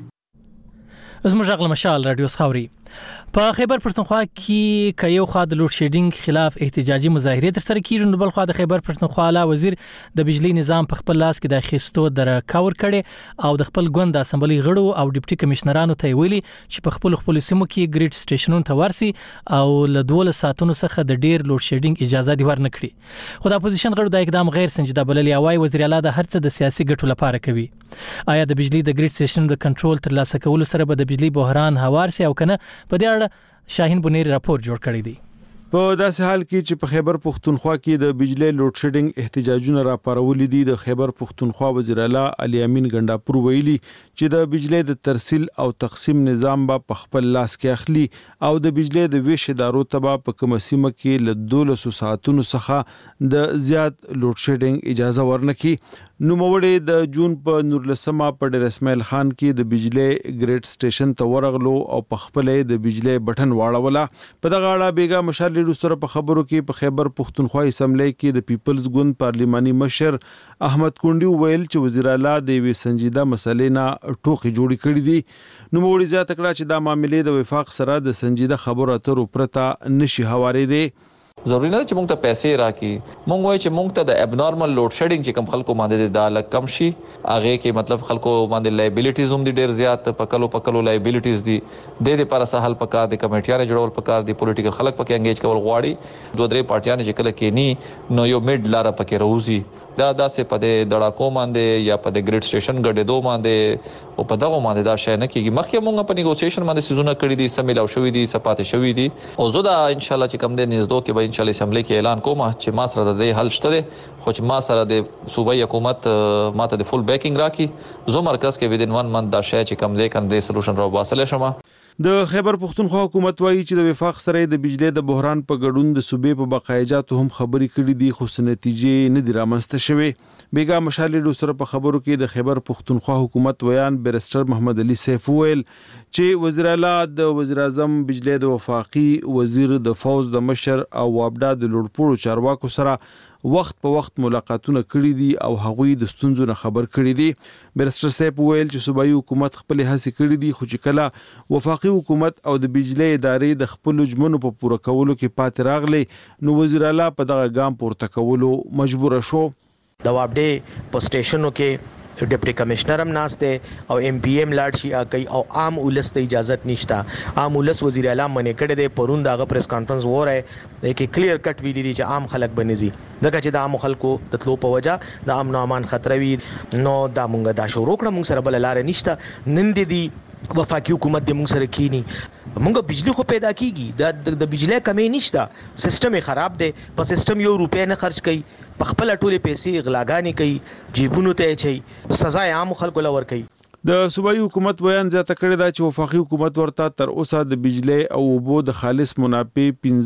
زموږ غل مشال رادیو خاوري په خیبر پښتونخوا کې کيو خوا د لوډ شیډینګ خلاف احتجاجي مظاهره تر سره کیږي. نو بل خوا د خیبر پښتونخوا اعلی وزیر د بجلی نظام په خپل لاس کې د خېستو در کاور کړي او د خپل ګوند اسمبلی غړو او ډیپټي کمشنرانو ته ویلي چې په خپل سیمو کې ګریډ سټیشنونو ته ورسي او له 12 ساعتونو څخه د ډیر لوډ شیډینګ اجازه دی ورنکړي. خو د اپوزیشن غړو د اقدام غیر سنجیده بللی او وزیر اعلی د هرڅه د سیاسي ګټو لپاره کوي. آیا د بجلی د ګریډ سټیشن د کنټرول تر لاسه کولو سره به د بجلی بحران هوار سي او کنه؟ په دې اړه شاهین بنيري راپور جوړ کړی دی. په داسې حال کې چې په خیبر پښتونخوا کې د بجلی لوډ شیډینګ احتجاجونه راپارولې دي، د خیبر پښتونخوا وزیر اعلی علي امین ګنڈاپور ویلي چې د بجلی د ترسیل او تقسیم نظام به په خپل لاس کې اخلي او د بجلی د ویش ادارو ته په کوم سیمه کې له 12 ساعتونو څخه د زیات لوډ شیډینګ اجازه ورنکړي. نو موړې د جون په 19 په ډیر اسماعیل خان کې د بجلی ګریډ سټیشن ته ورغلو او په خپل د بجلی بټن واړوله. په دغه اړه بیګا مشال سره په خبرو کې په خیبر پښتونخوا اسمبلی کې د پیپلز ګوند پارلیماني مشر احمد کونډي ویل چې وزیر اعلی د وی سنجیده مسلې نه ټوخي جوړی کړی دي. نو موړي زیاته کړه چې دا معاملې د وفاق سره د سنجیده خبرو اترو پرته نشي هوارې دي. ضروري نه چې موږ ته پیسې راکې، موږ وایو چې موږ ته د ابنورمال لوډ شیډینګ چې کم خلکو باندې د الګ کم شي، هغه کې مطلب خلکو باندې لایبیلیټیز هم دي ډیر زیات، پکلو لایبیلیټیز دي. د دې لپاره سهل پکار دي کمیټیانه جوړول پکار دي، پولیټیکل خلک پکې انګیج کول غواړي. دوه درې پارټیانه چې کله کې ني نو یو میډ لار پکې راوځي. دا داسې په د دړاکو باندې یا په د ګریډ سټیشن غډېدو باندې او په دغه باندې دا شای نه کیږي. مخکې موږ په نیګوسییشن باندې سيزونه کړی دي، سمېلاو شوې دي، سپاتې شوې دي او زه دا ان شاء الله چې کوم د نږدې کې به ان شاء الله اسمبلی کې اعلان کوم چې ما سره د حل شته دي، خو چې ما سره د صوبایي حکومت ماته د فول بیکینګ راکړي، زه مرکز کې ودین 1 منث دا شای چې کوم دی کنده سولوشن راو باسل شمه. د خیبر پښتونخوا حکومت وایي چې د وفاق سره د بجلی د بحران په ګډون د صوبې په بقایجاتو هم خبرې کړې دي، خو نتیجې نه دي رامنځته شوې. بیګا مشالې سره په خبرو کې د خیبر پښتونخوا حکومت ویان بیرسټر محمد علي سیف ویل چې وزیر اعلی د وزیر اعظم بجلی د وفاقي وزیر د فوز د مشر او وابډا د لوړپوړو چارواکو سره وخت په وخت ملاقاتونه کړي دي او هغوی د ستونزو نه خبر کړي دي. بیرسټر سیف ویل چې صوبایي حکومت خپل هڅې کړي دي، خو چې کله وفاقي حکومت او د بجلی ادارې د خپل ژمنو په پوره کولو کې پاتې راغلي نو وزیر اعلی په دغه ګام پورته کولو مجبور شو. د وابډې په سټیشنو کې ډیپټي کمشنر هم ناشته او ام پی ایم لاړ شي کوي او عام ولس ته اجازه نشته. عام ولس وزیر اعلی منې کړی دی، پرون دغه پریس کانفرنس وره کې کلیر کټ ویلي دي چې عام خلک بنزي دغه چې د عام خلکو د تلو په وجه د امن او امان خطر وي. نو دا مونږ دا شروع کړم، مونږ سره بل لار نشته. نن دي وفاقي حکومت د مونږ سره کینی، مونږ بجلی خو پیدا کیږي، د بجلی کمی نشته، سیستم خراب دی، په سیستم یو روپیا نه خرج کوي، په خپل ټوله پیسې غلاګانی کوي، جیبونو ته چي سزا عام خلکو لور کوي. د صوبایي حکومت بیان زیاته کړی دا چې وفاقي حکومت ورته تر اوسه د بجلی او اوبو د خالص منافع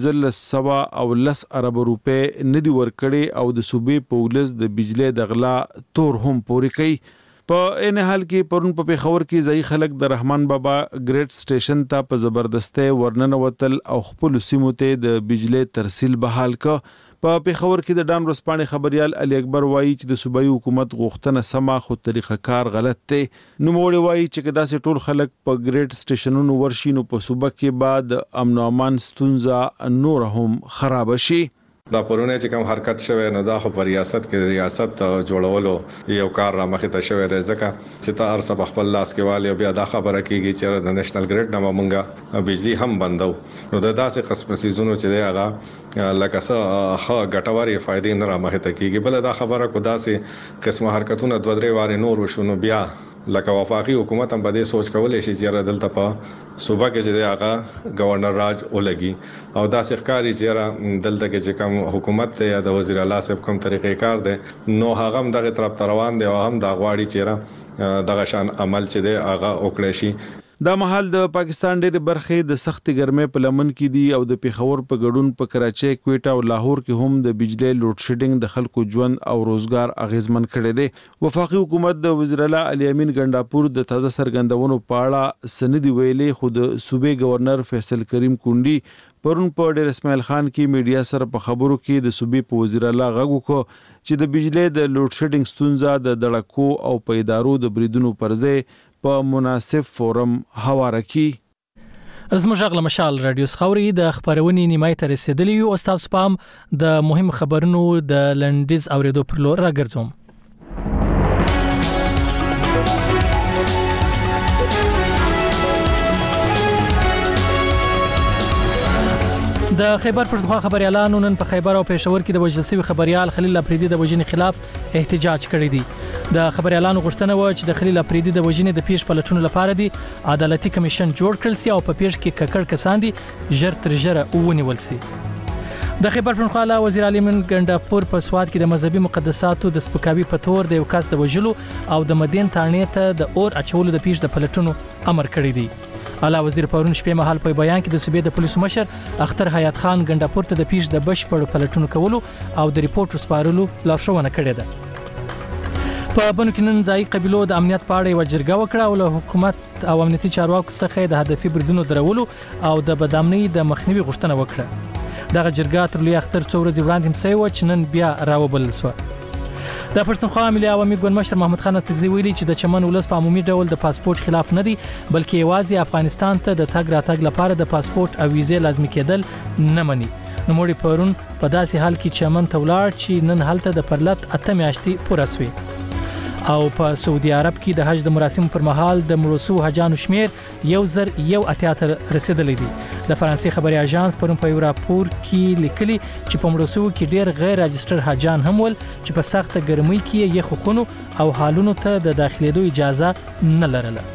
1510 ارب روپے نه دی ورکړي او د صوبې په ولس د بجلی د غلا تور هم پوري کوي. په ان حال کې پرون په پیښور کې ځای خلک د رحمان بابا ګریډ سټیشن ته په زبردسته ورننه وتل او خپل سیمو ته د بجلی ترسیل بحال ک. په پیښور کې د ډان ورسپانې خبريال علي اکبر وایي چې د صوبایي حکومت غوښتنه سما خو طریقه کار غلط دی. نو موړي وایي چې دا سه ټول خلک په ګریډ سټیشنونو ورشي نو په صوبه کې بعد امن او امان ستونزه نور هم خراب شي. دا پرونه چې کوم حرکت شوه نو دا خو په ریاست کې ریاست جوړولو یو کار را مخې ته شوی دی، ځکه چې تا ارسه په خپل لاس کې والي بیا دا خبره کیږي چې د نېشنل ګریډ نه مونږه بجلی هم بندو. نو دا داسې قسم سيزونو چې دی هغه لکه څه ګټوري فائدې نه را مخې ته کیږي. بل دا خبره کو داسې قسمه حرکتونه دوه درې واره نور وشو نو بیا لکه وفاقي حکومت هم بده سوچ کولای شي چې دلته په صوبه کې چې هغه گورنر راج ولګي او دا ښکاری چې دلته کې چې کوم حکومت ته یا د وزیر اعلی صاحب کوم طریقې کار دي نو هغه هم دغه طرف روان دي او هم دا غواړي چې دغه شان عمل چې دی هغه وکړي شي. دا مهال د پاکستان ډېر برخې د سختي ګرمۍ په لمن کې دي او د پیښور په ګډون په کراچۍ، کوټا او لاهور کې هم د بجلی لوډ شیډینګ د خلکو ژوند او روزګار اغیزمن کړي دي. وفاقي حکومت د وزیر اعلی علي امین ګنڈاپور د تازه سرګندونو په اړه سندې ویلې، خو د صوبې گورنر فیصل کریم کونډي پرون په ډېر اسماعیل خان کې میډیا سره په خبرو کې د صوبې په وزیر اعلی غږ وکړ چې د بجلی د لوډ شیډینګ ستونزه د دړکو او په ادارو د بریدونو پر ځای په مناسب فورم هواره کی. زموږ غږ مشال رادیو خاوري د خبرونې نیمای ته رسیدلی او تاسو پام د مهم خبرونو د لنډیز اوریدو پر لور راګرځوم. د خیبر پښتونخوا خبريالانو نن په خیبر او پېښور کې د وژل شوی خبريال خلیل افریدي د وژنې خلاف احتجاج کړی دی. د خبريالانو غوښتنه و چې د خلیل افریدي د وژنې د پیښ پلټونو لپاره دی عدالتي کمیشن جوړ کړل سي او په پیښ کې ککړ کسان دي ژر تر ژره ونیول سي. د خیبر پښتونخوا وزیر علي امین ګنڈاپور په سواد کې د مذهبي مقدساتو د سپکاوي په تور د یو کس د وژلو او د مدین تانې ته د اور اچولو د پیښ د پلټونو امر کړی دی. اعلی وزیر پرون شپې مهال په بیان کې د صوبې د پولیسو مشر اختر حیات خان ګنڈاپور ته د پیښ د بشپړ پلټونو کولو او د ریپورت سپارلو لارښوونه کړې ده. په بنو کې نن ځای قبيلو د امنیت په اړه وجرګه وکړه او له حکومت او امنیتي چارواکو څخه د هدفي بریدونو درولو او د بدامنۍ د مخنیوي غوښتنه وکړه. دغه جرګه تر لوی اختر څو ورځې وړاندې هم سوي و چې نن بیا راوبلل شو. د پښتونخوا ملي عوامي ګوند مشر محمد خان اڅکزي ویلي چې د چمن ولس په عمومي ډول د پاسپورت خلاف نه دي بلکې یوازې افغانستان ته د تګ راتګ لپاره د پاسپورت او ویزې لازمي کېدل نه مني. نو موږ پرون په داسې حال کې چمن ته ولاړ چې نن هلته د پرلط 8 میاشتې پوره شوي. او په سعودي عرب کې د حج د مراسم پر مهال د مړوسو حجانو شمیر 1080 رسیدلی دی. د فرانسې خبري اژانس پرون په یو راپور کې لیکلي چې په مړوسو کې ډېر غیر راجستر حجان هم ول چې په سخته ګرمۍ کې یې خوخونو او حالونو ته د داخليدو اجازه نه لرله.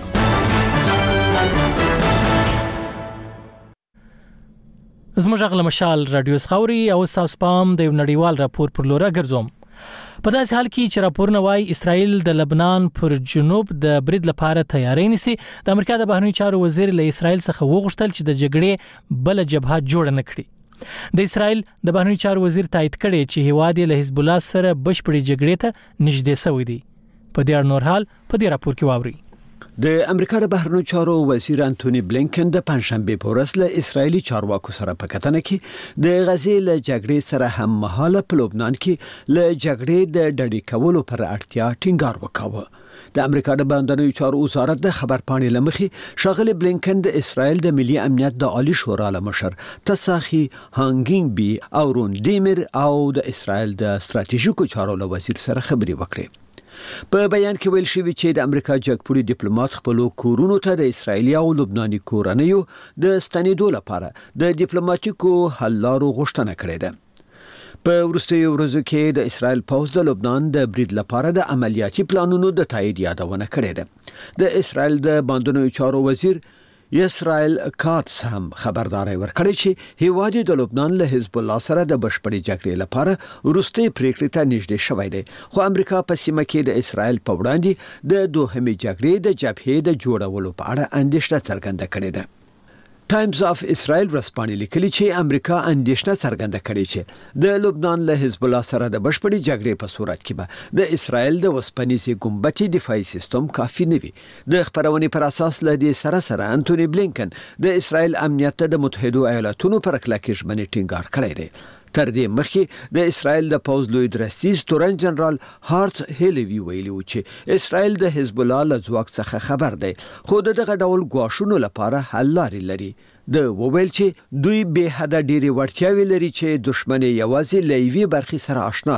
زموږ غږ مشال رادیو خاوري او تاسو پام د نړیوال راپور پر لور ګرځوم. په داسې حال کې چې راپورونه وايي اسرائیل د لبنان پر جنوب د برید لپاره تیاری نیسي، د امریکا د بهرنیو چارو وزیر له اسرائیل څخه وغوښتل چې د جګړې بل جبهه جوړ نه کړي. د اسرائیل د بهرنیو چارو وزیر تایید کړي چې هیواد له حزب الله سره بشپړې جګړې ته نږدې شوی دی. په دې اړه نور حال په دې راپور کې واوري. د امریکا د بهرنیو چارو وزیر انټونی بلینکن د پنځشنبه په ورځ له اسرایلی چارواکو سره په کتنه کې د غزې له جګړې سره هم مهاله په لبنان کې له جګړې د ډډې کولو پر اړتیا ټینګار وکاوه. د امریکا د بهرنیو چارو وزارت د خبرپاڼې لمخې شاغلی بلینکن د اسرایل د ملي امنیت د عالی شورا مشر تساخي هانګینګ بي او رون ډیمر او د اسرایل د ستراتیژیکو چارو له وزیر سره خبري وکړي. په بیان کې ویل شوی چې د امریکا جګپوړي ډیپلوماټ خپل کورونو ته د اسرایلی او لبناني کورنیو د ستنېدو لپاره د ډیپلوماټیکو حل لارو غوښتنه کړې ده. په وروستیو ورځو کې د اسرایل پوځ د لبنان د برید لپاره د عملیاتي پلانونو د تایید یادونه کړې ده. د اسرایل د بهرنیو چارو وزیر اسرائیل کاتس هم خبرداري ورکړي چې هیواد د لبنان له حزب الله سره د بشپړې جګړې لپاره وروستي پریکړې ته نږدې شوی دی، خو امریکا په سیمه کې د اسرائیل په وړاندې د دوهمې جګړې د جبهې د جوړولو په اړه اندېښنه څرګنده کړې ده. ټایمز اف اسرائیل ورسپانې لیکلي چې امریکا اندېښنه څرګنده کړې چې د لبنان له حزب الله سره د بشپړې جګړې په صورت کې به د اسرائیل د وسپنیزي ګمبتي دفاعي سیستم کافي نه وي. د خبرونې پر اساس له دې سره انټونی بلینکن د اسرائیل امنیت ته د متحده ایالاتونو پر کلکې ژمنې ټینګار کړی دی. تر دې مخکې د اسرائیل د پوځ لوی درستیز تورن جنرال هارت هیلوی ویلي و چې اسرائیل د حزب الله له ځواک څخه خبر دی، خو دغه ډول غواښونو لپاره حل لارې لري. د وویل چې دوی به حد ډېری وړتیاوې لري چې دښمن یوازې له یوې برخې سره آشنا دی.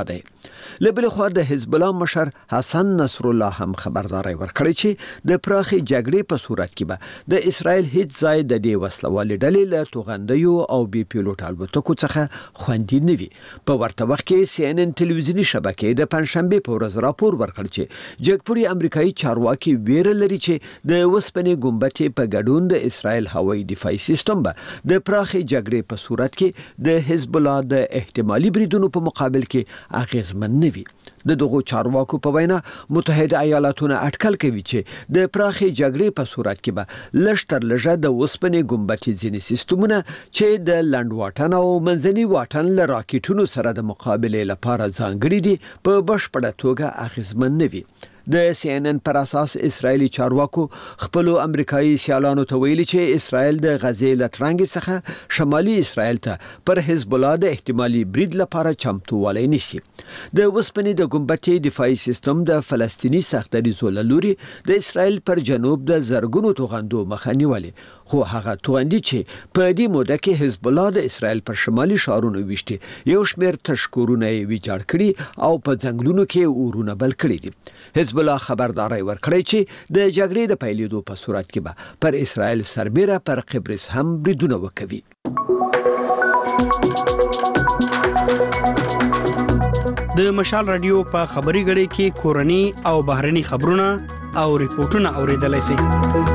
لبل خو د حزب الله مشر حسن نصر الله هم خبرداري ورکړی چې د پراخي جګړې په صورت کې به د اسرائیل هیڅ ځای د دې وسلوالې ډلې له توغندیو او بي پیلوټ الوتکو څخه خوندي نه وي. په ورته وخت کې CNN ټلویزیونی شبکې د پنځشنبه په ورځ راپور ورکړ چې جګپوري امریکایي چارواکي ویره لري چې د وسپنې ګمبتې په ګډون د اسرائیل هوایي دفاعي سیستم به د پراخي جګړې په صورت کې د حزب الله د احتمالي بریدونو په مقابل کې اغیزمن نه وي. د دغو چارواکو په وینا متحده ایالاتونه اټکل کوي چې د پراخي جګړې په صورت کې به لشتر لږه د وسپنې ګمبتې ځینې سیستمونه چې د لنډ واټن او منځني واټن له راکټونو سره د مقابله لپاره ځانګړي دي په بشپړه توګه اغیزمن نه وي. د CNN پر اساس اسرایلی چارواکو خپل امریکایي سیالانو ته ویلي چې اسرائیل د غزې لټرنګ څخه شمالي اسرائیل ته پر حزب الله د احتمالي برید لپاره چمتووالی نیسي. د وسپنې د ګمبتې دفاعي سیستم د فلسطینی ساختریزو لوري د اسرائیل پر جنوب د زرګونو توغندو مخه نیولې، خو هغه توغندي چې په دې موده کې حزب الله د اسرائیل پر شمالي ښارونو ویشتي یو شمېر تشکورونه یې ویجاړ کړي او په ځنګلونو کې اورونه بل کړي دي. حزب الله خبرداري ورکړی چې د جګړې د پیلېدو په صورت کې به پر اسرائیل سربېره پر قبرس هم بریدونه وکوي. د مشال رادیو په خبري غړي کې کورني او بهرني خبرونه او ریپورتونه اوریدلای شئ.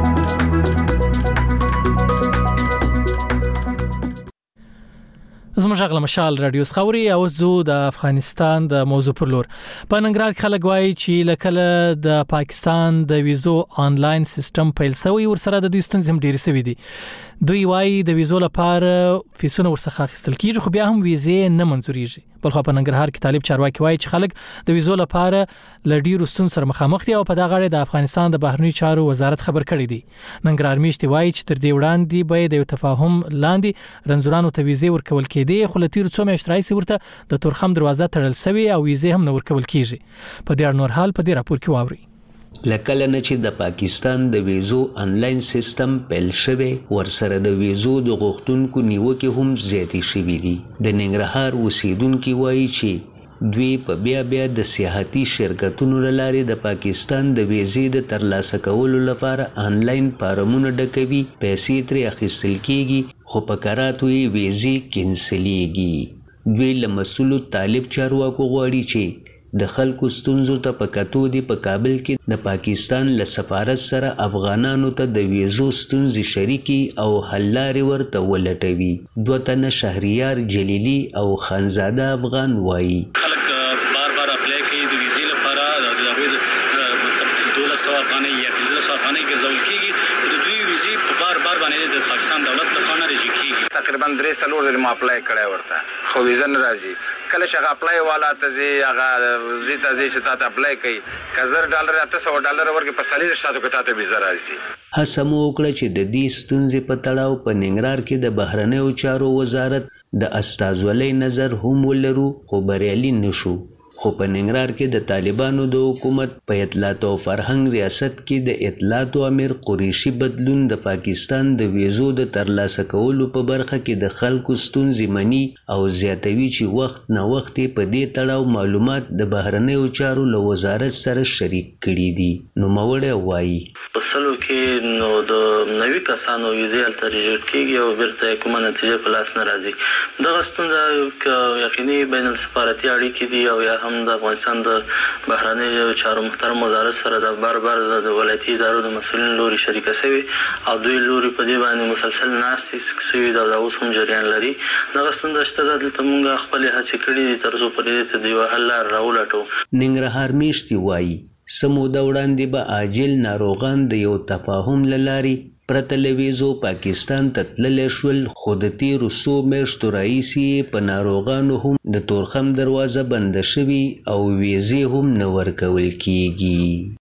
زموږ غل مشال رادیو خوري او زو د افغانستان د موضوع پر لور. په ننګرهار کې خلک وایي چې لکه د پاکستان د ویزو آنلاین سیستم پیل شوی ورسره د دوی ستونزې هم ډېرې شوې دي. دوی وایي د ویزو لپاره فیسونه ورڅخه اخیستل کیږي خو بیا هم ویزې نه منزوريږي. بل خو په ننګرهار کې طالب چارواکي وایي چې خلک د ویزو لپاره لډیرو ستونزو سره مخامخ دي او په دغه اړه د افغانستان د بهرنی چارو وزارت خبر کړی دی. ننګرهار میشتي وایي چې تر دې وړاندې به د تفاهم لاندې رنځورانو ته ویزې ورکول کېدې خو لتیر څو میاشتې راځي ورته د تورخم دروازه تړل شوی او ویزې هم نه ورکول کیږي. په دې نور حال په دې راپور کې واوري. لکه نه چې د پاکستان د ویزو آنلاین سیستم پیل شوی ورسره د ویزو د غوښتونکو نیوکې هم زیاتې شوې دي. د ننګرهار اوسیدونکو وایي چې دوی په بیا د سیاحتي شرکتونو لارې د پاکستان د ویزې د ترلاسه کولو لپاره آنلاین فارمونه ډکوي، پیسې ترې اخیستل کیږي خو په کراتو یې ویزې کینسلیږي. دوی له مسؤلو طالب چارواکو غواړي چې د خلکو ستونزو ته په کتو دی په کابل کې د پاکستان له سفارت سره افغانانو ته د ویزو ستونزې شریکي او حل لارې ورته ولټوي. دوه تنه شهریار جلیلی او خانزاده افغان وایي خلک بار اپلای کوي د ویزې لپاره د هغوی مطلب 1200 افغانۍ یا 1500 افغانۍ ګرځول کیږي. د دوی ویزې په بار باندې د پاکستان دولت له خوا نه رجیع کیږي. تقریبا 3 ځله ما اپلای کړی ورته خو ویزه نه راځي. کله چې هغه اپلای والا ته زی هغه زیته زی چې تاسو اپلای کوي $1000 یا $800 ورکې په سالي شاتو کې تاسو ویزه راځي. هڅه مو وکړه چې د دې ستونزې په تړاو په ننګرهار کې د بهرنیو چارو وزارت د استازولۍ نظر هم ولرو خو بریالي نشو. خو په ننګرهار کې د طالبانو د حکومت په اطلاعات او فرهنګ ریاست کې د اطلاعات امیر قریشي بدلون د پاکستان د ویزو د ترلاسه کولو په برخه کې د خلکو ستونزې مني او زیاتوي چې وخت نه وخت په دې تړاو معلومات د بهرنیو چارو له وزارت سره شریک کړي دي. نو موړه وایي په سلو کې نو د نوي کسانو ویزې الته ریجکټ کیږي او بیرته کومه نتیجه په لاس نه راځي. دغه ستونزه یقیني بین السفارتي اړیکې دي او یا هم د افغانستان د بهرنیو چارو محترم وزارت سره د بار د ولایتي ادارو د مسؤلین لوري شریکه شوی او دوی لوري په دې باندې مسلسل ناستې شوي دا اوس هم جریان لري. دغه ستونزه شته دلته موږ خپل هڅې کړې دي تر څو پرې ته دی حل راولټو. ننګرهار میشتي وایي سمو د وړاندې به عاجل ناروغان د یو تفاهم لاري پرته له ویزو پاکستان ته تللی شول خو د تیرو څو میاشتو راهیسې په ناروغانو هم د تورخم دروازه بنده شوي او ویزې هم نه ورکول کیږي.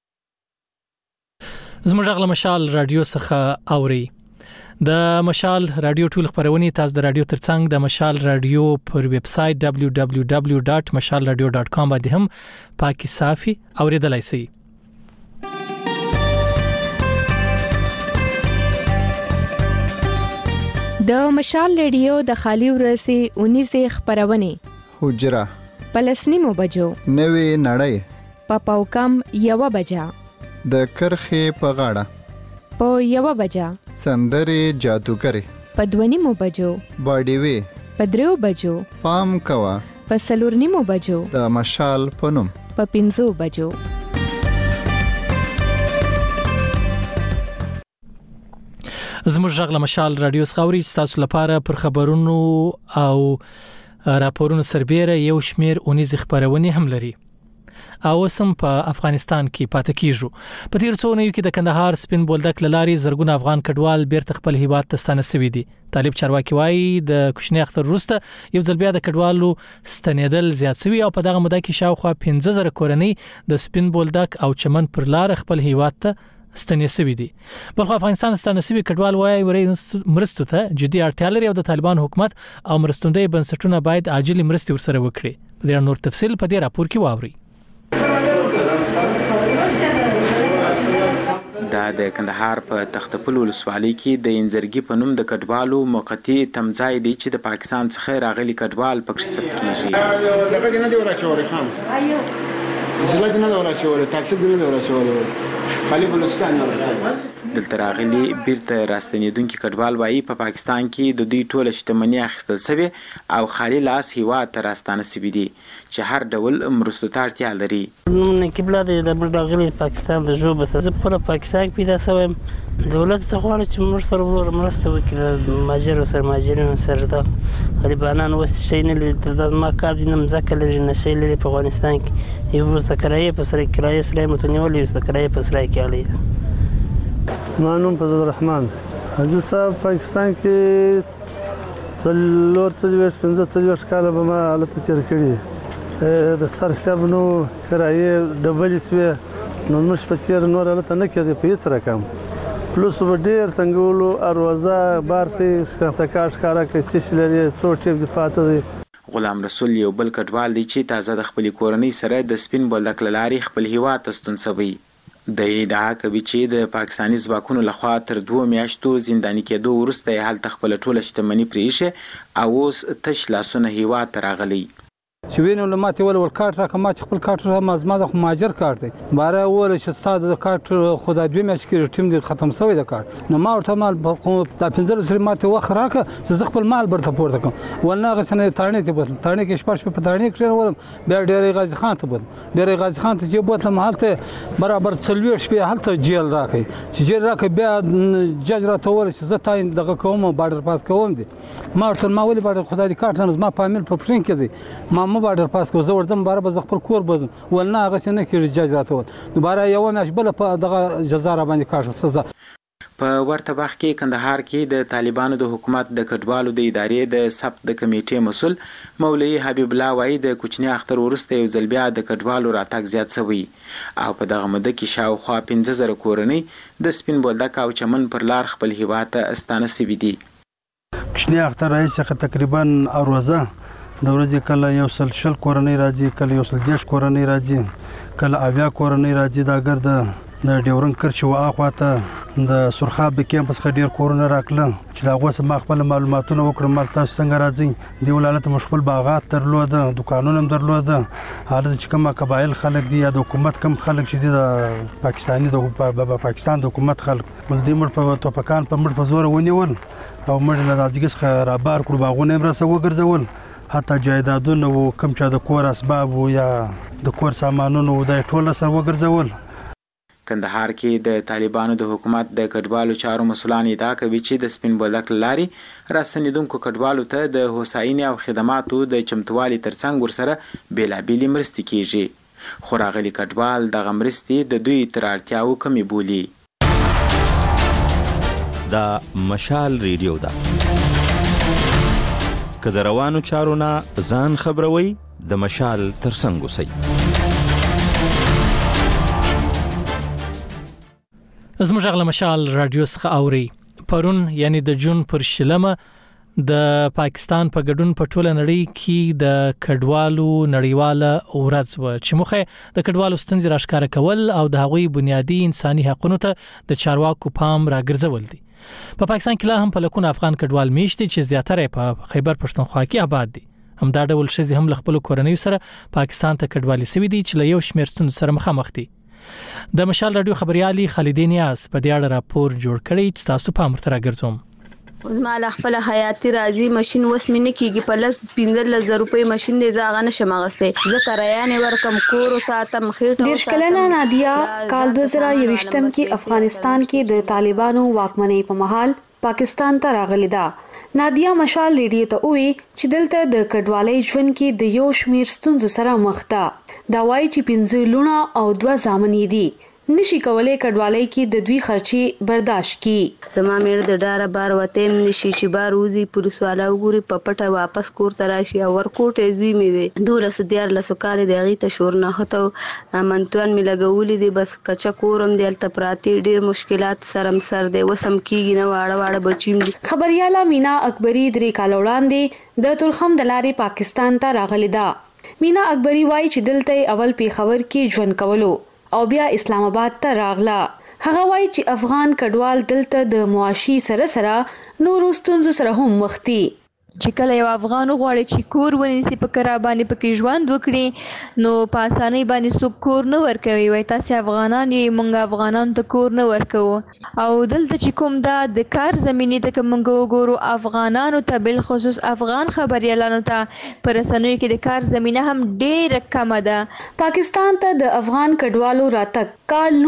زموږ غل مشال رادیو څخه اوري. د مشال رادیو ټول خبرونه تاسو د رادیو ترڅنګ د مشال رادیو پر ویب سټ www.mashalradio.com باندې هم پاکي صافي اوریدلای شئ. د مشال رادیو د خالی ورسي 19 خبرونه حجره پلسنیمو بجو نوې نړۍ په پاوکم 1 بجه د کرخې په غاړه په 1 بجه سندرې جادوګرې په 2 بجو باډي وی په 3 بجو پام کوا په 4 بجو د مشال پنوم په 5 بجو. زموږ غږ له مشال رادیو څخه تاسو لپاره پر خبرونو او راپورونو سربېره یو شمیر اونیز خبرونه هم لري. او سم په افغانستان کې پاتې کیږو. په تیر څو نوي کې د کندهار سپین بولدک لاري زرګون افغان کډوال بیرته خپل هیواد ته ستنسوي دي. طالب چارواکي وایي د کوچنی اختر وروسته یو ځل بیا د کډوالو ستنیدل زیات شوی او په دغه موده کې شاوخوا 15000 کورنۍ د سپین بولدک او چمن پر لار خپل هیواد ته ستنیسوي دي. بلخو افغانستان ستنیسوي کډوال وایي مرستو ته جدي اړتیا لري او د طالبان حکومت او مرستندوی بنسټونه باید عاجل مرستې ورسره وکړي. د نور تفصیل په دې راپور کې واوري. دا د کندهار په تختپل ولسوالۍ کې د انزرګي په نوم د کډوالو موقتی تمځای دی چې د پاکستان څخه راغلي کډوال پکې ثبت کیږي. دغه نه دی ورچوري خام زلګ نه ورچوري تاسو نه ورچوري خالي بلوچستان دلته راغلي بیرته راستنیدونکو کډوال وایي په پاکستان کې د دوی ټوله شتمنۍ اخیستل شوی او خالي لاس هیواد ته راستانه شوی دي چې هر ډول مرستو ته اړتیا لري. نو کې بلاد د راغلي پاکستان د جوب څخه په پاکستان پیدا شوم دولت څخه غواړي چې موږ سره مرسته وکړي ماجر سره ماجرینو سره د غریبانو وسې نه لري د ما کار نه مزکه لري نشي لري په افغانستان کې یو ورته کرایه په سره کرایه سره متنیولې ورته کرایه په سره کې علي. مانوم فضل الرحمن حضرت صاحب پاکستان کې څلور 15 کال به ما حالت تیر کړی د سر صاحب نو کرایه ډبل سوي نو مش په تیر نور حالت نه کېده په هیڅ رقم پلوس به ډیر څنګهولو اروازه بارسي شفتکاش کارا کې چې لري څو ټیپ د پاتې دی. غلام رسول یو بل کډوال دی چې تازه د خپل کورنۍ سره د سپین بولدک لاري خپل هیواد ته ستون شوی. د ادعا کوي چې د پاکستاني ځواکونو لخوا تر 2 میاشتو زنداني کېدو وروسته هلته خپل ټوله شتمنۍ پریښه او اوس تش لاسونه هیواد ته راغلی. چې وینو لماته ول کارت راکم چې خپل کارت ما زما د ماجر کارت دی باره ول چې ستاسو د کارت خدای دوی مې چې ټیم دی ختم شوی د کارت نو ما ورته مال د 15 سره ماته وخت راکه چې خپل مال برته پورته کوم ولنه غسنه تانه کې بوتل تانه کې شپږ په تانه کې ولم بیا ډېر غازی خان ته بوتل ډېر غازی خان ته چې بوتل مالته برابر 40 شپې هلته جیل راکې چې جیل راکې بیا جج راته ول چې زه تاین دغه کوم بارډر پاس کوم دي ما ورته ما ولې بارډر خدای دې کارت نه ما پامل په پښین کې دي ما بارډر پاس کو زه ورځم بار به خپل کور بزم ولنه هغه څنګه کې جج راته دوباره یو ماش بل په دغه جزا را باندې کار سزا. په ورته وخت کې کندهار کې د طالبانو د حکومت د کډوالو د ادارې د ثبت د کمیټې مسول مولوی حبیب الله وایي د کوچنی اختر ورسته یو ځل بیا د کډوالو راتګ زیات شوی او په دغه مده کې شاوخوا 15000 کورنۍ د سپین بولدک او چمن پر لار خپل هیواد ته استانه شوی دي. کوچنی اختر رئیس تقریبا اروزه د ورځې کله یو سل کورنۍ راځي کله یو سل 10 کورنۍ راځي کله اویا کورنۍ راځي دا ګرد د ډیورن کرچ او اخواته د سرخاب کیمپس خډیر کورونه راکله چې دا غوسه ما خپل معلوماتونه وکړم مال تاسو څنګه راځي دی ولالت مشغول باغات درلود دکانونه درلود حالت چې کومه قبایل خلک دي یا د حکومت کم خلک چې د پاکستاني د پاکستان د حکومت خلک ول دې مړ په توپکان په مړ په زور ونیول او مړ له دازګس خرابار کړو باغونه مرسته وګرځول حتی جایدادونه او کم چا د کور اسباب یا د کور سامانونو د ټول سره وګرځول. کندهار کې د طالبانو د حکومت د کډوالو چارو مسولان ادعا کوي چې د سپین بولدک لاري راستنیدونکو کډوالو ته د هوساینې او خدماتو د چمتووالي ترڅنګ ورسره بیلابېلې مرستې کیږي خو راغلي کډوال دغه مرستې د دوی تر اړتیاو کمې بولي. دا مشال ریډیو ده که د روانو چارو نه ځان خبروي د مشال ترڅنګ اوسئ. زموږ غږ له مشال رادیو څخه اوري. پرون یعنی د جون پر شلمه د پاکستان په ګډون په ټوله نړۍ کې د کډوالو نړیواله ورځ و چې مخه د کډوالو ستونزې راښکاره کول او د هغوی بنیادی انساني حقوقو ته د چارواکو پام راګرځول دي. په پاکستان کې لا هم په لکونو افغان کډوال میشته چې زیاتره په خیبر پښتونخوا کې آباد دي. همدا ډول شذ هم خپل کورنۍ سره پاکستان ته کډوالي سوي دي چې له یو شمېر ستونزو سره مخامخ دي. د مشال رادیو خبريالي خالدین یاس په دې اړه راپور جوړ کړی چې تاسو په امر تر ګرځوم. زما خپل حیاتي راځي ماشين وسمنه کیږي په لس 15000 روپۍ ماشين دې زاغه نشم غسته زه کرایانه ورکم کور او ساتم خېټه. دیش کلنا نادیا کال 2021 کې افغانستان کې د طالبانو واکمنۍ په محل پاکستان ته راغلی دا. نادیا مشال ریډیو ته وی چې دلته د کډوالۍ ژوند کې د یو شمیر ستونزو سره مخ ده. دا وایي چې 15 لونه او 2 زامنې دي نشي کولای کډوالۍ کې د دوی خرچي برداشت کی. زما مېړه د ډاره بار وته نشي چې بار وزي پولیس والا وګوري په پټه واپس کور ته راشي او ورکوټه زوی مې دي 214 کال د غي ته شور نه هته منتوان مې لګولې دي بس کچا کورم دی الته پراتی ډیر مشکلات سره سر دی وسم کیږي نه واړه بچیم دي. خبرياله مینا اکبری 3 کال وړاندې د ترخم د لارې پاکستان ته راغلی دا. مینا اکبری وایي چې دلته اول پیښور کې ژوند کولو او بیا اسلام آباد ته راغله. هغه وایي چې افغان کډوال دلته د معاشي سره نورو ستونزو سره هم مخ دي. چې کله یو افغان غواړي چې کور ونیسي په کرا باندې پکې ژوند وکړي نو په اسانۍ باندې څوک کور نه ورکوي. وای تاسو افغانان یې مونږ افغانان ته کور نه ورکو او دلته چې کوم دا د کار زمینې ته کوم وګورو افغانانو ته بل خصوص افغان خبريالانو ته پر رسنیو کې د کار زمینه هم ډېر کمه ده. پاکستان ته د افغان کډوالو راتګ کال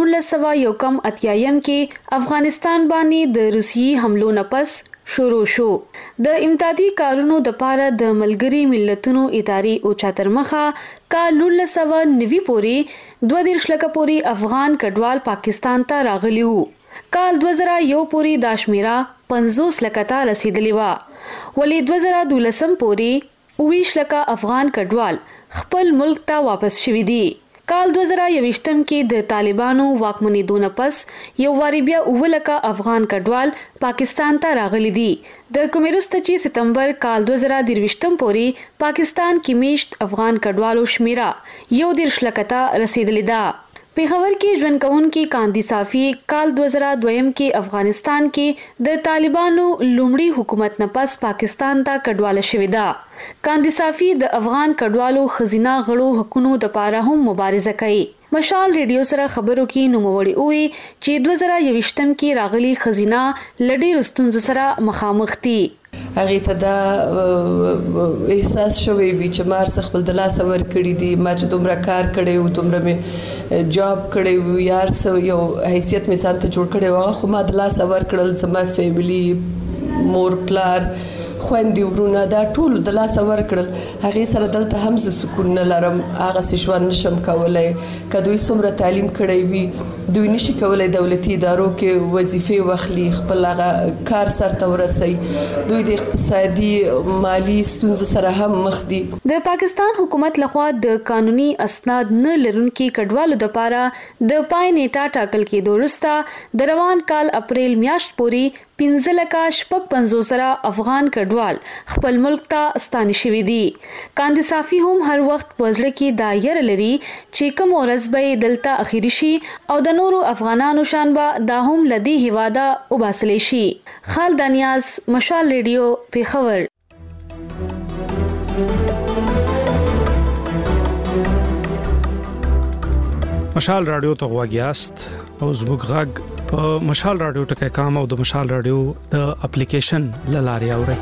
1981 کې افغانستان باندې د روسي حملو نه پس شروع شو. د امدادي کارونو د پاره د ملګری ملتونو ادارې او چاترمخه کال 1990 پورې 22 لک پورې افغان کډوال پاکستان ته راغلی وو. کال 2001 پورې د شمیره 50 لک ته رسیدلی و. ولې 2012 پورې 20 لک افغان کډوال خپل ملک ته واپس شوي دي. کال 2021 کې د طالبانو واکمنۍ دونه پس یو واری بیا 9 لک افغان کډوال پاکستان ته راغلي دي. د کومېرست چې ستمبر کال 2023 پورې پاکستان کې میشت افغان کډوالو شمیره 11 لک ته رسیدلی ده. پیښور کې ژوند کوونکي کاندي صافي کال 2002 کې افغانستان کې د طالبانو لومړي حکومت نه پس پاکستان ته کډواله شوې ده. کاندي صافي د افغان کډوالو خزینه غړو حقوقو د پاره هم مبارزه کوي. مشال ریډیو سره خبرو کې نوموړي وی چې 2021 کې راغلي خزینه لډي رستونز سره مخامخ دي. هغه ته دا احساس شوی وی چې مار څخه خپل د لاس ور کړی دي ما چې دومره کار کړی او دومره می جاب کړی و یار سو یو حیثیت می سان ته جوړ کړی و خو ما د لاس ور کړل سم فیملی مور پلار خويندې ورونه دا ټول د لاس ور کړل هغه سره دلته هم ز سکون نه لرم هغه سشوان نشم کولای کدوې څومره تعلیم کړی وي دوی نشي کولای دولتي ادارو کې وظیفه واخلي خپل هغه کار سره ورسي دوی د اقتصادي مالی ستونزو سره هم مخ دي. د پاکستان حکومت لخوا د قانوني اسناد نه لرونکي کډوالو د پاره د پای نیټه ټاکل کېدو وروسته د روان کال اپریل میاشت پورې 15 لک 55 افغان کډوال خپل ملک ته ستانه شوي دي. کاندي صافي هم هر وخت پزړه کې دایر لري چې کوم ورځ به دلته اخیری شي او د نورو افغانانو شان به دا هم لدی هواده وباسلې شي. خالدانیاز مشال ریډیو پیښور. مشال رادیو ته غواګیاست او زموږ غږ په مشال رادیو ټکي کام او د مشال رادیو د اپلیکیشن لاري اوري.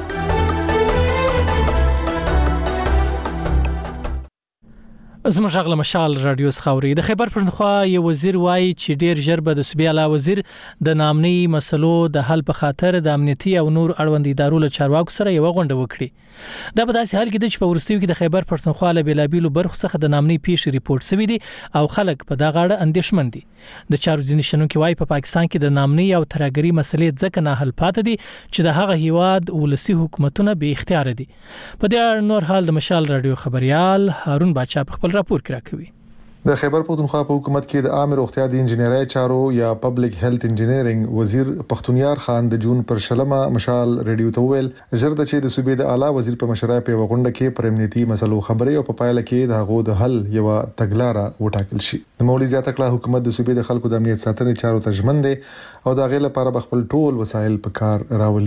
زموږ غږ مشال رادیو څخه د خیبر پښتونخوا یو وزیر وایي چې ډیر ژر به د صوبې اعلی وزیر د نامنۍ مسلو د حل په خاطر د امنیتي او نور اړوند ادارو له چارواکو سره یو غونډه وکړي. دا په داسې حال کې د چې په ورستیو کې د خیبر پښتونخوا له بیلابیلو برخو څخه د نامنۍ پیښې ریپورت شوی دي او خلک په دا غاړه اندېښمن دي. د چارو ځینې شنونکي وایي په پاکستان کې د نامنۍ او ترهګرۍ مسلې ځکه نه حل پاتې دي چې د هغه هیواد ولسی حکومتونه به اختیار دي. په دې اړه نور حال د مشال رادیو خبريال هارون باچا په خپل راپور کې راکوي. د خیبر پښتونخوا په حکومت کې د عام روغتیا د انجنیري چارو یا پبلک هیلث انجینرینګ وزیر پښتونیار خان د جون پر شلمه مشال ریډیو ته ویل ژر د چې د صوبې د اعلی وزیر په مشرۍ په وغونډه کې پر امنیتي مسلو خبرې او په پایله کې د غو د حل یو تګلارې وټاکل شي. د مولوی زیاته کړه حکومت د صوبې د خلکو د امنیت ساتنې چارو ته ژمن دی او د غیله لپاره خپل ټول وسایل په کار راولي.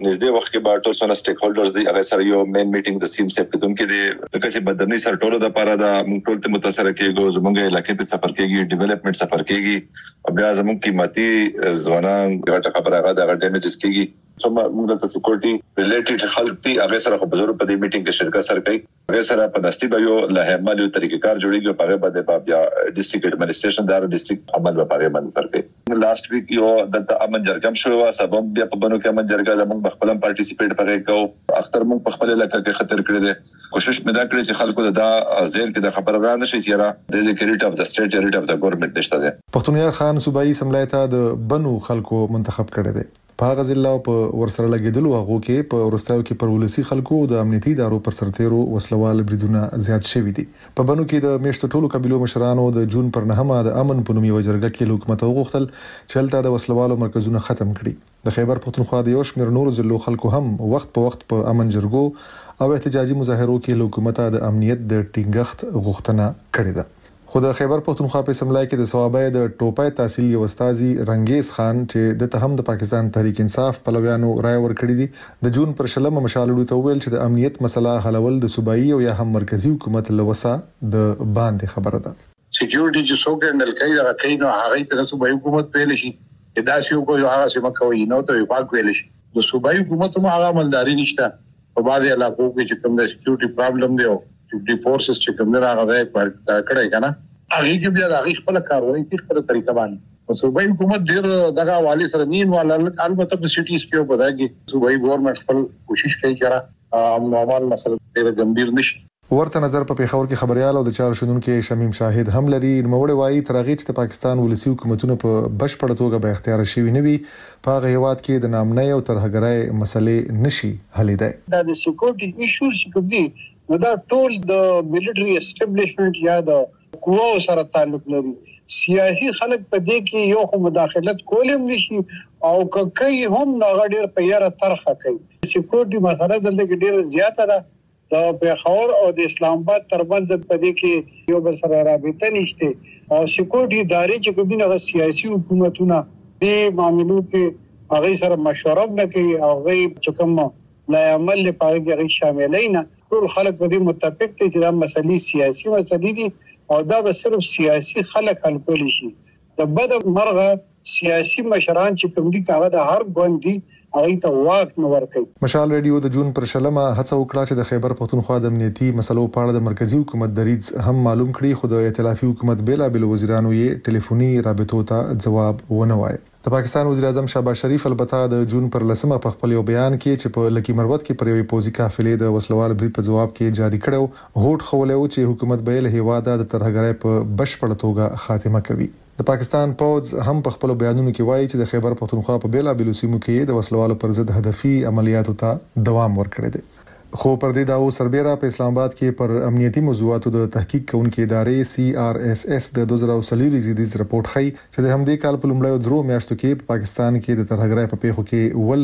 نږدې وخت کې به ټول څونه سټیک هولډرز دي هغه سره یو مین میټینګ د سیم سیپ کوم کې دي ځکه چې بدرني سره ټولو د لپاره د موږ ټول ته متاثر کېږو زموږ علاقې ته سفر کېږي ډیولپمنٹ سفر کېږي او بیا زموږ قیمتي ځوانان غټه خبره هغه د ډیمیجز کېږي څومره موږ د سکیورټي ریلیټډ خلک دي هغه سره خو بزرګ په دې میټینګ کې شرکت سره کوي هغه سره په نستي به یو لهمل یو طریقې کار جوړیږي په هغه باندې بیا ډیسټریکټ ایډمنسټریشن دار ډیسټریکټ عمل په هغه باندې سره کوي لاست ویک یو د امن جرګم شو سبب بیا په بنو کې امن جرګه زموږ خپل پارټیسیپیټ پرې کوو اختر موږ په خپل علاقې کې خطر کړی دی کوشش مې دا کړی چې خلکو دا زیر کې د خبره را نشي چې را د سکیورټي اف د سټیټ ریټ اف د ګورنمنت نشته دی پښتونیار خان صوبایي سملای ته د بنو خلکو منتخب کړی دی په هغه ضلع په ورسره لګیدلو هغه کې په ورستاو کې پر ولسی خلکو د امنیتي ادارو پر سرتیرو وسلوال بریدونه زیات شوي دي په بنو کې د میشتو ټولو قبيلو مشرانو د جون پر 9 د امن په نوم یو جرګه کې حکومت وغوښتل چې هلته د وسلوالو مرکزونه ختم کړي د خیبر پښتونخوا د یو شمېر نور ضلعو خلکو هم وخت په وخت په امن جرګو او احتجاجي مظاهرو کې حکومت د امنیت د ټینګښت غوښتنه کړې ده خو د خیبر پښتونخوا په سملای کې د ثوابای د ټوپای تحصیل یو استاذي رنگیز خان چې د تهم د پاکستان تحریک انصاف پلویانو رائے ورکړي دي د جون پر شلمه مشالړو ته ویل چې د امنیت مسله حلول د صوبایي او یا هم مرکزی حکومت لوسه د باندې خبره ده سکیورټي چې څوک هندل کوي دا کوي نو هغه ته صوبایي حکومت ویل شي دا څه کوي هغه څه کوي نو ته پاک ویل شي د صوبایي حکومت مو هغه مالداري نشته په بعضي علاقو کې چې کوم د سکیورټي پرابلم دی د فورسز چې کوم نه راغلي کړه کنه هغه کې بیا هغه خپل کاروي په خپل طریقه باندې صوبایي حکومت ډیر دغه والی سره نین والا البته په سټیز کې وبداږي صوبایي ګورنمنت خپل کوشش کوي چې امن مسله ډیر ګمبیر نشي ورته نظر په پیښور کې خبريال او د چارو شندونکو شمیم شاهد هم لري نوموړی وایي ترغه چې پاکستان ولسی حکومتونه په بشپړ توګه به اختیار شوی نه وي په هغه وخت کې د نامنۍ او ترهګرۍ مسلې نشي حلیدای دا د سکیورټي ایشوز چې کوم دي نو دا ټول د ملټری اسټابلیشمنت یا د قواو سره تعلق لري سیاسي خلک په دې کې یو خو مداخلت کولم نشي او کوي هم ناغړ په یاره طرحه کوي سکیورټي مسله دلته ډیر زیاته ده د پیښور او د اسلام آباد ترمنځ په دې کې یو بل سره رابطه نشته او سکیورټي ادارې چې کوم نه سیاسي حکومتونه د معاملو کې هغه سره مشوره نه کوي او هغه چې کوم لا عمل لپاره کې شاملې نه ټول خلک په دې متفق دي چې دا مسلې سیاسي مسلې دي او دا به صرف سیاسي خلک حل کولی شي د بد مرغه سیاسي مشران چې کوم دي هغه د هر ګوندي هغه ته واک نه ورکوي مشال ریډیو د جون پر شلمه هڅه وکړه چې د خیبر پښتونخوا د امنیتي مسلو په اړه د مرکزی حکومت دریځ هم معلوم کړي خو د ائتلافي حکومت بیلابل وزیرانو یې ټلیفوني رابطو ته جواب ونه وایي د پاکستان وزیر اعظم شهباز شریف البته د جون پر لسمه په خپل یو بیان کې چې په لکی مروت کې پر یوې پوزي قافلې د وسلوال برید په جواب کې جاری کړو هوټ خولې چې حکومت به له هواده د ترهګرۍ په بشپړ توګه خاتمه کوي د پاکستان پوز هم په خپل بیانونو کې وایي چې د خیبر پښتونخوا په بیلابل سیمو کې د وسلوالو پر ضد هدفي عملیاتو ته دوام ورکړی دی خو پر دې داو سربېره په اسلام آباد کې پر امنیتي موضوعاتو د تحقیق کوونکې ادارې CRSS د 2023 زیدیز رپورت خي چې د همدې کال په لومړیو درو میاشتو کې په پاکستان کې د ترهګرۍ په پیښو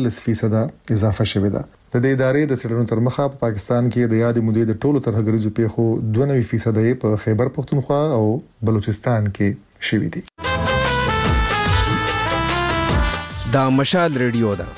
کې 10% اضافه شوې ده د دې ادارې د سړنو تر مخه په پاکستان کې د یاد مودې د ټولو ترهګریزو پیښو 92% په خیبر پښتونخوا او بلوچستان کې شوې دي دا مشال ریډیو ده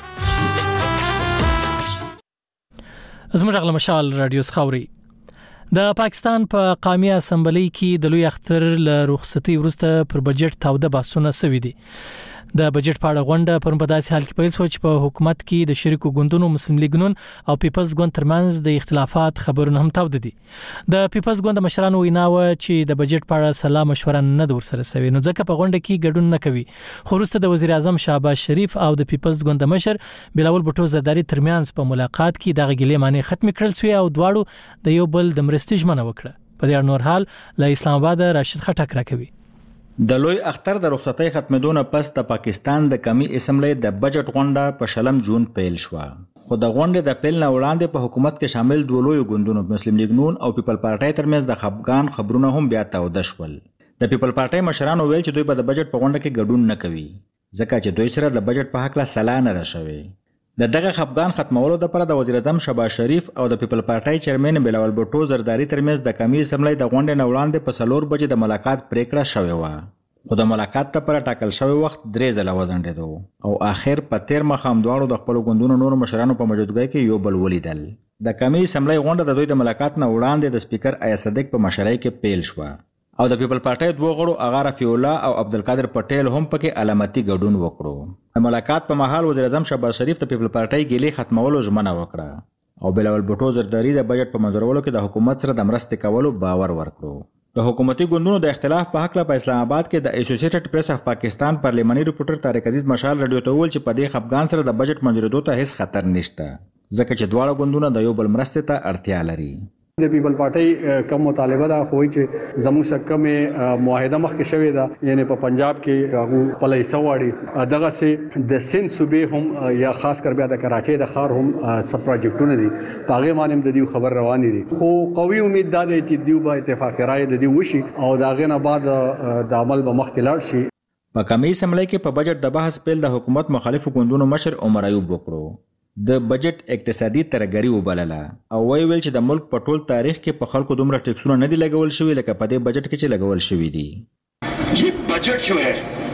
زموږ غل مشال رادیو خاوري د پاکستان په قومي اسمبلی کې د لوی اختر له رخصتي وروسته پر بجټ تاوده بحثونه سوي دي د بجټ په اړه غونډه پر مداسي حال کې پیل شو چې په حکومت کې د شریکو ګوندونو مسلم لیګ نون او پیپلز ګوند ترمنځ د اختلافات خبرونه هم تاوده دي د پیپلز ګوند مشرانو ویناوه چې د بجټ په اړه سلا مشوره نه د ورسره سوي نو ځکه په غونډه کې ګډون نه کوي خو وروسته د وزیر اعظم شهباز شریف او د پیپلز ګوند مشر بلاول بوټو زرداری ترمنځ په ملاقات کې د غیلې معنی ختم کړل شو او دواړو د یو بل د مرستې ژمنه وکړه په دې نور حال له اسلام آباد راشد خټک راکوي د لوی اختر د رخصتۍ ختمېدو پس د پاکستان د قومي اسمبلی د بجټ غونډه په شلم جون پیل شو خو د غونډې د پیل نه وړاندې په حکومت کې شامل دوه لوی ګوندونو مسلم لیګ نون او پیپل پارټي ترمنځ د خپګان خبرونه هم بیا تاوده شول د پیپل پارټي مشرانو ویل چې دوی په د بجټ په غونډه کې ګډون نه کوي ځکه چې دوی سره د بجټ په حق لا سلا نه راشوي د دغه خپګان ختمولو لپاره د وزیر اعظم شهباز شریف او د پیپل پارټي چیرمن بلاول بوټو زرداری ترمنځ د قومي اسمبلی د غونډې نه وړاندې په 4 بجې د ملاقات پریکړه شوې و خو د ملاقات لپاره ټاکل شوی وخت 3 ځله وځنډېدو او آخر په تیر مخام دواړو د خپل ګوندونو نور مشرانو په موجودګۍ کې یو بل ولیدل. د قومي اسمبلی غونډه د دوی د ملاقات نه وړاندې د سپیکر آیا صدیق په مشرۍ کې پیل شوه او د پیپل پارټۍ دوه غړو اغا رفیع الله او عبدالقادر پټیل هم پکې علامتي ګډون وکړو. د ملاقات په مهال وزیر اعظم شهباز شریف د پیپل پارټۍ ګیلې ختمولو ژمنه وکړه او بلاول بوټو زرداری د بجټ په منظورولو کې د حکومت سره د مرستې کولو باور ورکړو. د حکومتي ګوندونو د اختلاف په حق په اسلام آباد کې د اسوسییټډ پریس اف پاکستان پارلیماني ریپورټر طارق عزیز مشال رادیو ته وویل چې په دې خپګان سره د بجټ منظورېدو ته هیڅ خطر نشته ځکه چې دواړه ګوندونه د یو بل مرستې ته اړتیا لري. د پیپل پارټۍ کوم مطالبه دا خوي چې زموږ سره معاهده مخکې شوې ده یعنی په پنجاب کې هغه خپل حصہ واړي دغه سه د سند صوبې هم یا خاص کر بیا د کراچۍ د ښار هم سب پروجیکټونه دي په هغه باندې د دې خبر روانې دي خو قوي امید ده چې دیو به اتفاق رائے د دې وشي او دا غنه بعد د عمل به مخکې لاړ شي. په کمی سملای کې په بجټ د بحث پیل د حکومت مخالفو ګوندونو مشر عمر ایوب وکړو. د بجټ اقتصادي ترګری وبلله او ویل چې د ملک په ټول تاریخ کې په خلکو دومره ټیکسونه نه دي لګول شوي لکه په دې بجټ کې چې لګول شوي دي. یہ بجٹ جو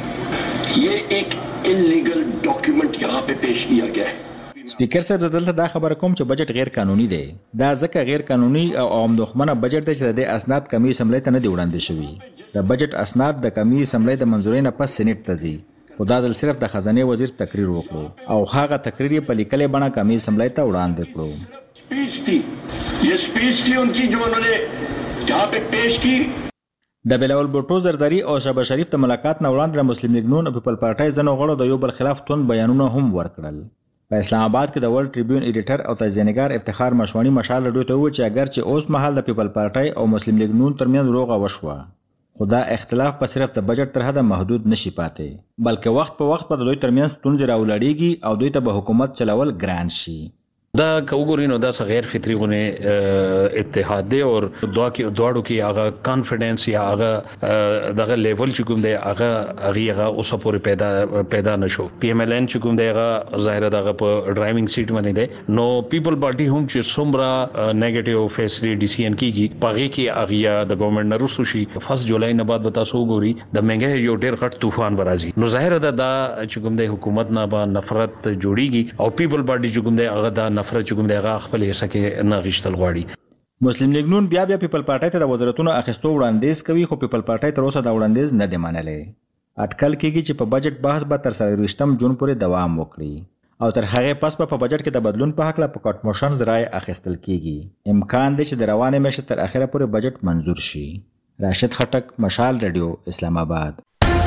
ہے یہ ایک انلیگل ڈاکیومنٹ یہاں پہ پیش کیا گیا ہے. سپیکر صاحب دلته دا خبره کوم چې بجټ غیر قانوني دی. دا ځکه غیر قانوني او عامدوخمنه بجټ دی چې د اسناد کمی اسمبلی ته نه دی وړاندې شوي. د بجټ اسناد د کمی اسمبلی د منځورۍ نه پس سېنات ته ځي. خو دا ځل صرف د خزانه وزیر تقریر وکړو او هغه تقریر په لیکلې بڼه کمی اسمبلی ته وړاندې کړو. سپیچ تھی یہ سپیچ تھی ان کی جو انہوں نے یہاں پہ پیش کی. د بلاول بوټو زرداری او شهباز شریف د ملاقات نه وړاندې د مسلم لیگ نون او پیپل پارټۍ ځنو غړو د یو بل خلاف توند بیانونه هم ورکړل. په اسلام آباد کې د ورلد ټریبیون ایډیټر او تجزیه‌نګار افتخار مشوانی مشال رډیو ته و چې اگر چې اوس مهال د پیپل پارټۍ او مسلم لیگ نون ترمنځ روغه وشوه خو دا اختلاف په صرف د بجټ تر حده محدود نشي پاتې بلکې وخت په وخت په دوی ترمنځ ستونزې راولاړېږي او دوی ته به حکومت چلول ګران شي. دا کوګورینو دا غیر فطری غونه اتحاد دی او دواړو کې هغه کانفیډنس یا هغه دغه لیول چې کوم دی هغه اوس پورې پیدا نشو. پی ایم ال ان چې کوم دی هغه ظاهر دغه په ډرایوینګ سیټ باندې دی نو پیپل پارټي هم چې څومره نیگیټیو فیصله ډیسیژن کیږي پغې کې هغه د ګورنمنت نه رسو شي 1 جولای نه بعد وتا سو ګوري د منګه یو ډیر غټ طوفان برازي نو ظاهر دا چې کوم دی حکومت نه با نفرت جوړیږي او پیپل پارټي چې کوم دی هغه دا نفرت چې کوم دی هغه خپل حصہ کې نه غشتل غواړي. مسلم لیگ نون بیا پیپل پارټۍ ته د وزارتونو اخیستو وړاندیز کوي خو پیپل پارټۍ تر اوسه دا وړاندیز نه دی منلی. اټکل کېږي چې په بجټ بحث به تر 23 جون پورې دوام وکړي او تر هغه پس په بجټ کې د بدلون په حق لا په کټ موشن رائے اخیستل کېږي. امکان دی چې د روانې میاشتې تر اخره پورې بجټ منظور شي. راشد خټک، مشال رادیو، اسلام آباد.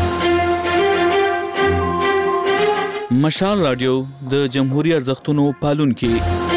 مشال رادیو د جمهوریت ارزښتونو پالونکي.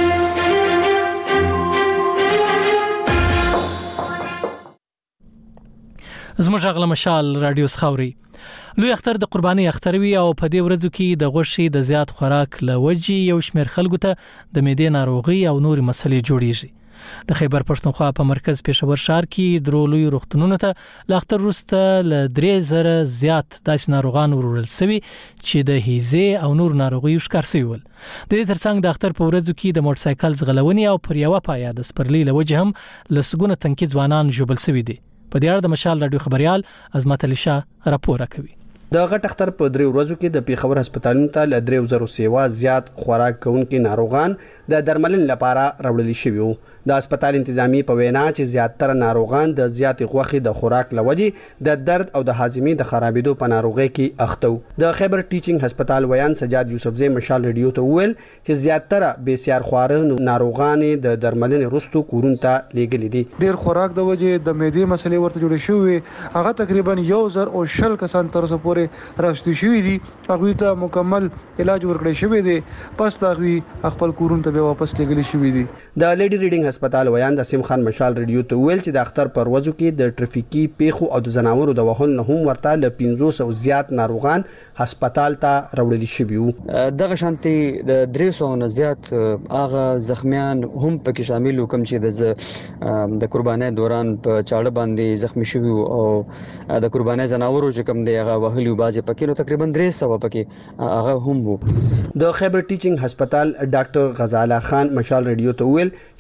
زموږ غل مشال رادیو سخوري لوی اختر د قرباني اختروي او په دې ورځو کې د غوښې د زیات خوراک لوجي یو شمېر خلکو ته د معدې ناروغي او نور مسلې جوړیږي. د خیبر پښتونخوا په مرکز پېښور ښار کې درو لوی روغتونونو ته ل اختر وروسته ل 3000 زیات داسې ناروغان وروړل شوي چې د هیزې او نور ناروغي ښکار شوي ول. د دې ترڅنګ د اختر په ورځو کې د موټر سایکل ځغلونې او پر یوه پایه د سپرلي لوجه هم لسګونه تنکي ځوانان ژوبل شوي دي. په دې اړه د مشال رادیو خبريال عظمت علي شاه راپور کوي. د غټ اختر په درې ورځو کې د پیښور هسپتالونو ته ل 3000 سیوا زیات خوراک کوونکي ناروغان د درملنې لپاره راوړل شوي وو. د هسپتال انتظامی په وینا چې زیاتره ناروغان د زیات غوښې د خوراک لوجي د درد او د هاضمې د خرابېدو په ناروغۍ کې اخته وو. د خیبر ټیچینګ هسپتال ویان سجاد یوسفزی مشال رادیو ته وویل چې زیاتره بسیار خواره ناروغان د درملنې وروسته کورونو ته لیږلي دي. ډیر خوراک د وجې د معدې مسلې ورته جوړې شوې هغه تقریبا 1010 کسان تر اوسه پورې راستي شوي دي. هغوی ته مکمل علاج ورکړی شوی دی پس د هغوی خپل کورونو ته بیا واپس لیږلي شوي دي. د لیډي ریډینګ هسپتال ویان د سیم خان مشال رادیو ته ویل چې د اختر پر ورځو کې د ټریفیکي پیښو او د زناورو د وهلو نه هم ورته ل 500 زیات ناروغان هسپتال ته راوړل شوي وو. دغه شانتي د 300 نه زیات هغه زخمیان هم پکې شامل کوم چې د قربانۍ دوران په چاړه باندې زخمی شوي او د قربانۍ زناورو چې کوم دی هغه وهلو بازي پکې نو تقریبا 300 پکې هغه هم وو. د خیبر ټیچینګ هسپتال ډاکټر غزاله خان مشال رادیو ته ویل چې د غټ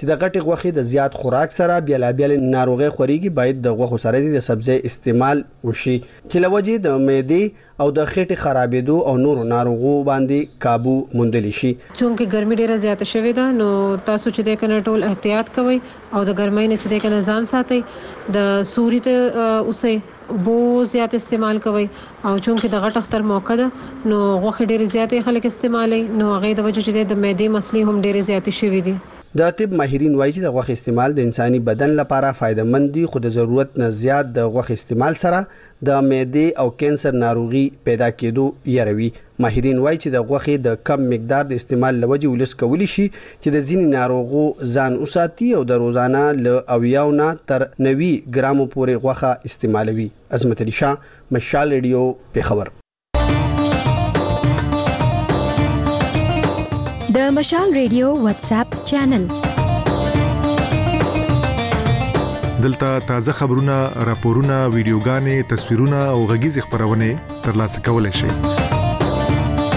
دغه غوښې د زیات خوراک سره بیلابیل ناروغي خوريږي باید د غوښو سره د سبزی استعمال وشي چې لوجه د معدې او د خېټې خرابېدو او نورو ناروغو باندې काबू موندل شي. چونکه ګرمي ډیره زیاته شوې ده نو تاسو چې د کنه ټول احتیاط کوئ او د ګرمۍ نه چې د کنه ځان ساتئ د سوري ته اوسه بو زیات استعمال کوئ او چونکه د غټ اختر موقع ده نو غوښه ډیره زیاتې خلک استعمالي نو هغه د وجه چې د معدې مسلې هم ډیره زیاتې شوې دي. د طب ماهرین وایي چې د غوښې استعمال د انساني بدن لپاره فایدهمند دي خو د ضرورت نه زیات د غوښې استعمال سره د معدې او کینسر ناروغي پیدا کېدو یاروي. ماهرین وایي چې د غوښې د کم مقدار د استعمال لوجه ولس کولی شي چې د ځینې ناروغو ځان وساتي او د روزانه ل 90 تر 90 ګرامو پورې غوښه استعمالوي. عظمت علي شاه، مشال ریډیو، پیښور. د مشال ریډیو واتس اپ چینل دلته تازه خبرونه، راپورونه، ویډیوګانې، تصویرونه او غږیز خبرونه ترلاسه کولای شئ.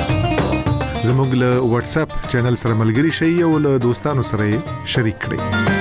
زموږ له واتس اپ چینل سره ملګري شئ او له دوستانو سره شریک کړئ.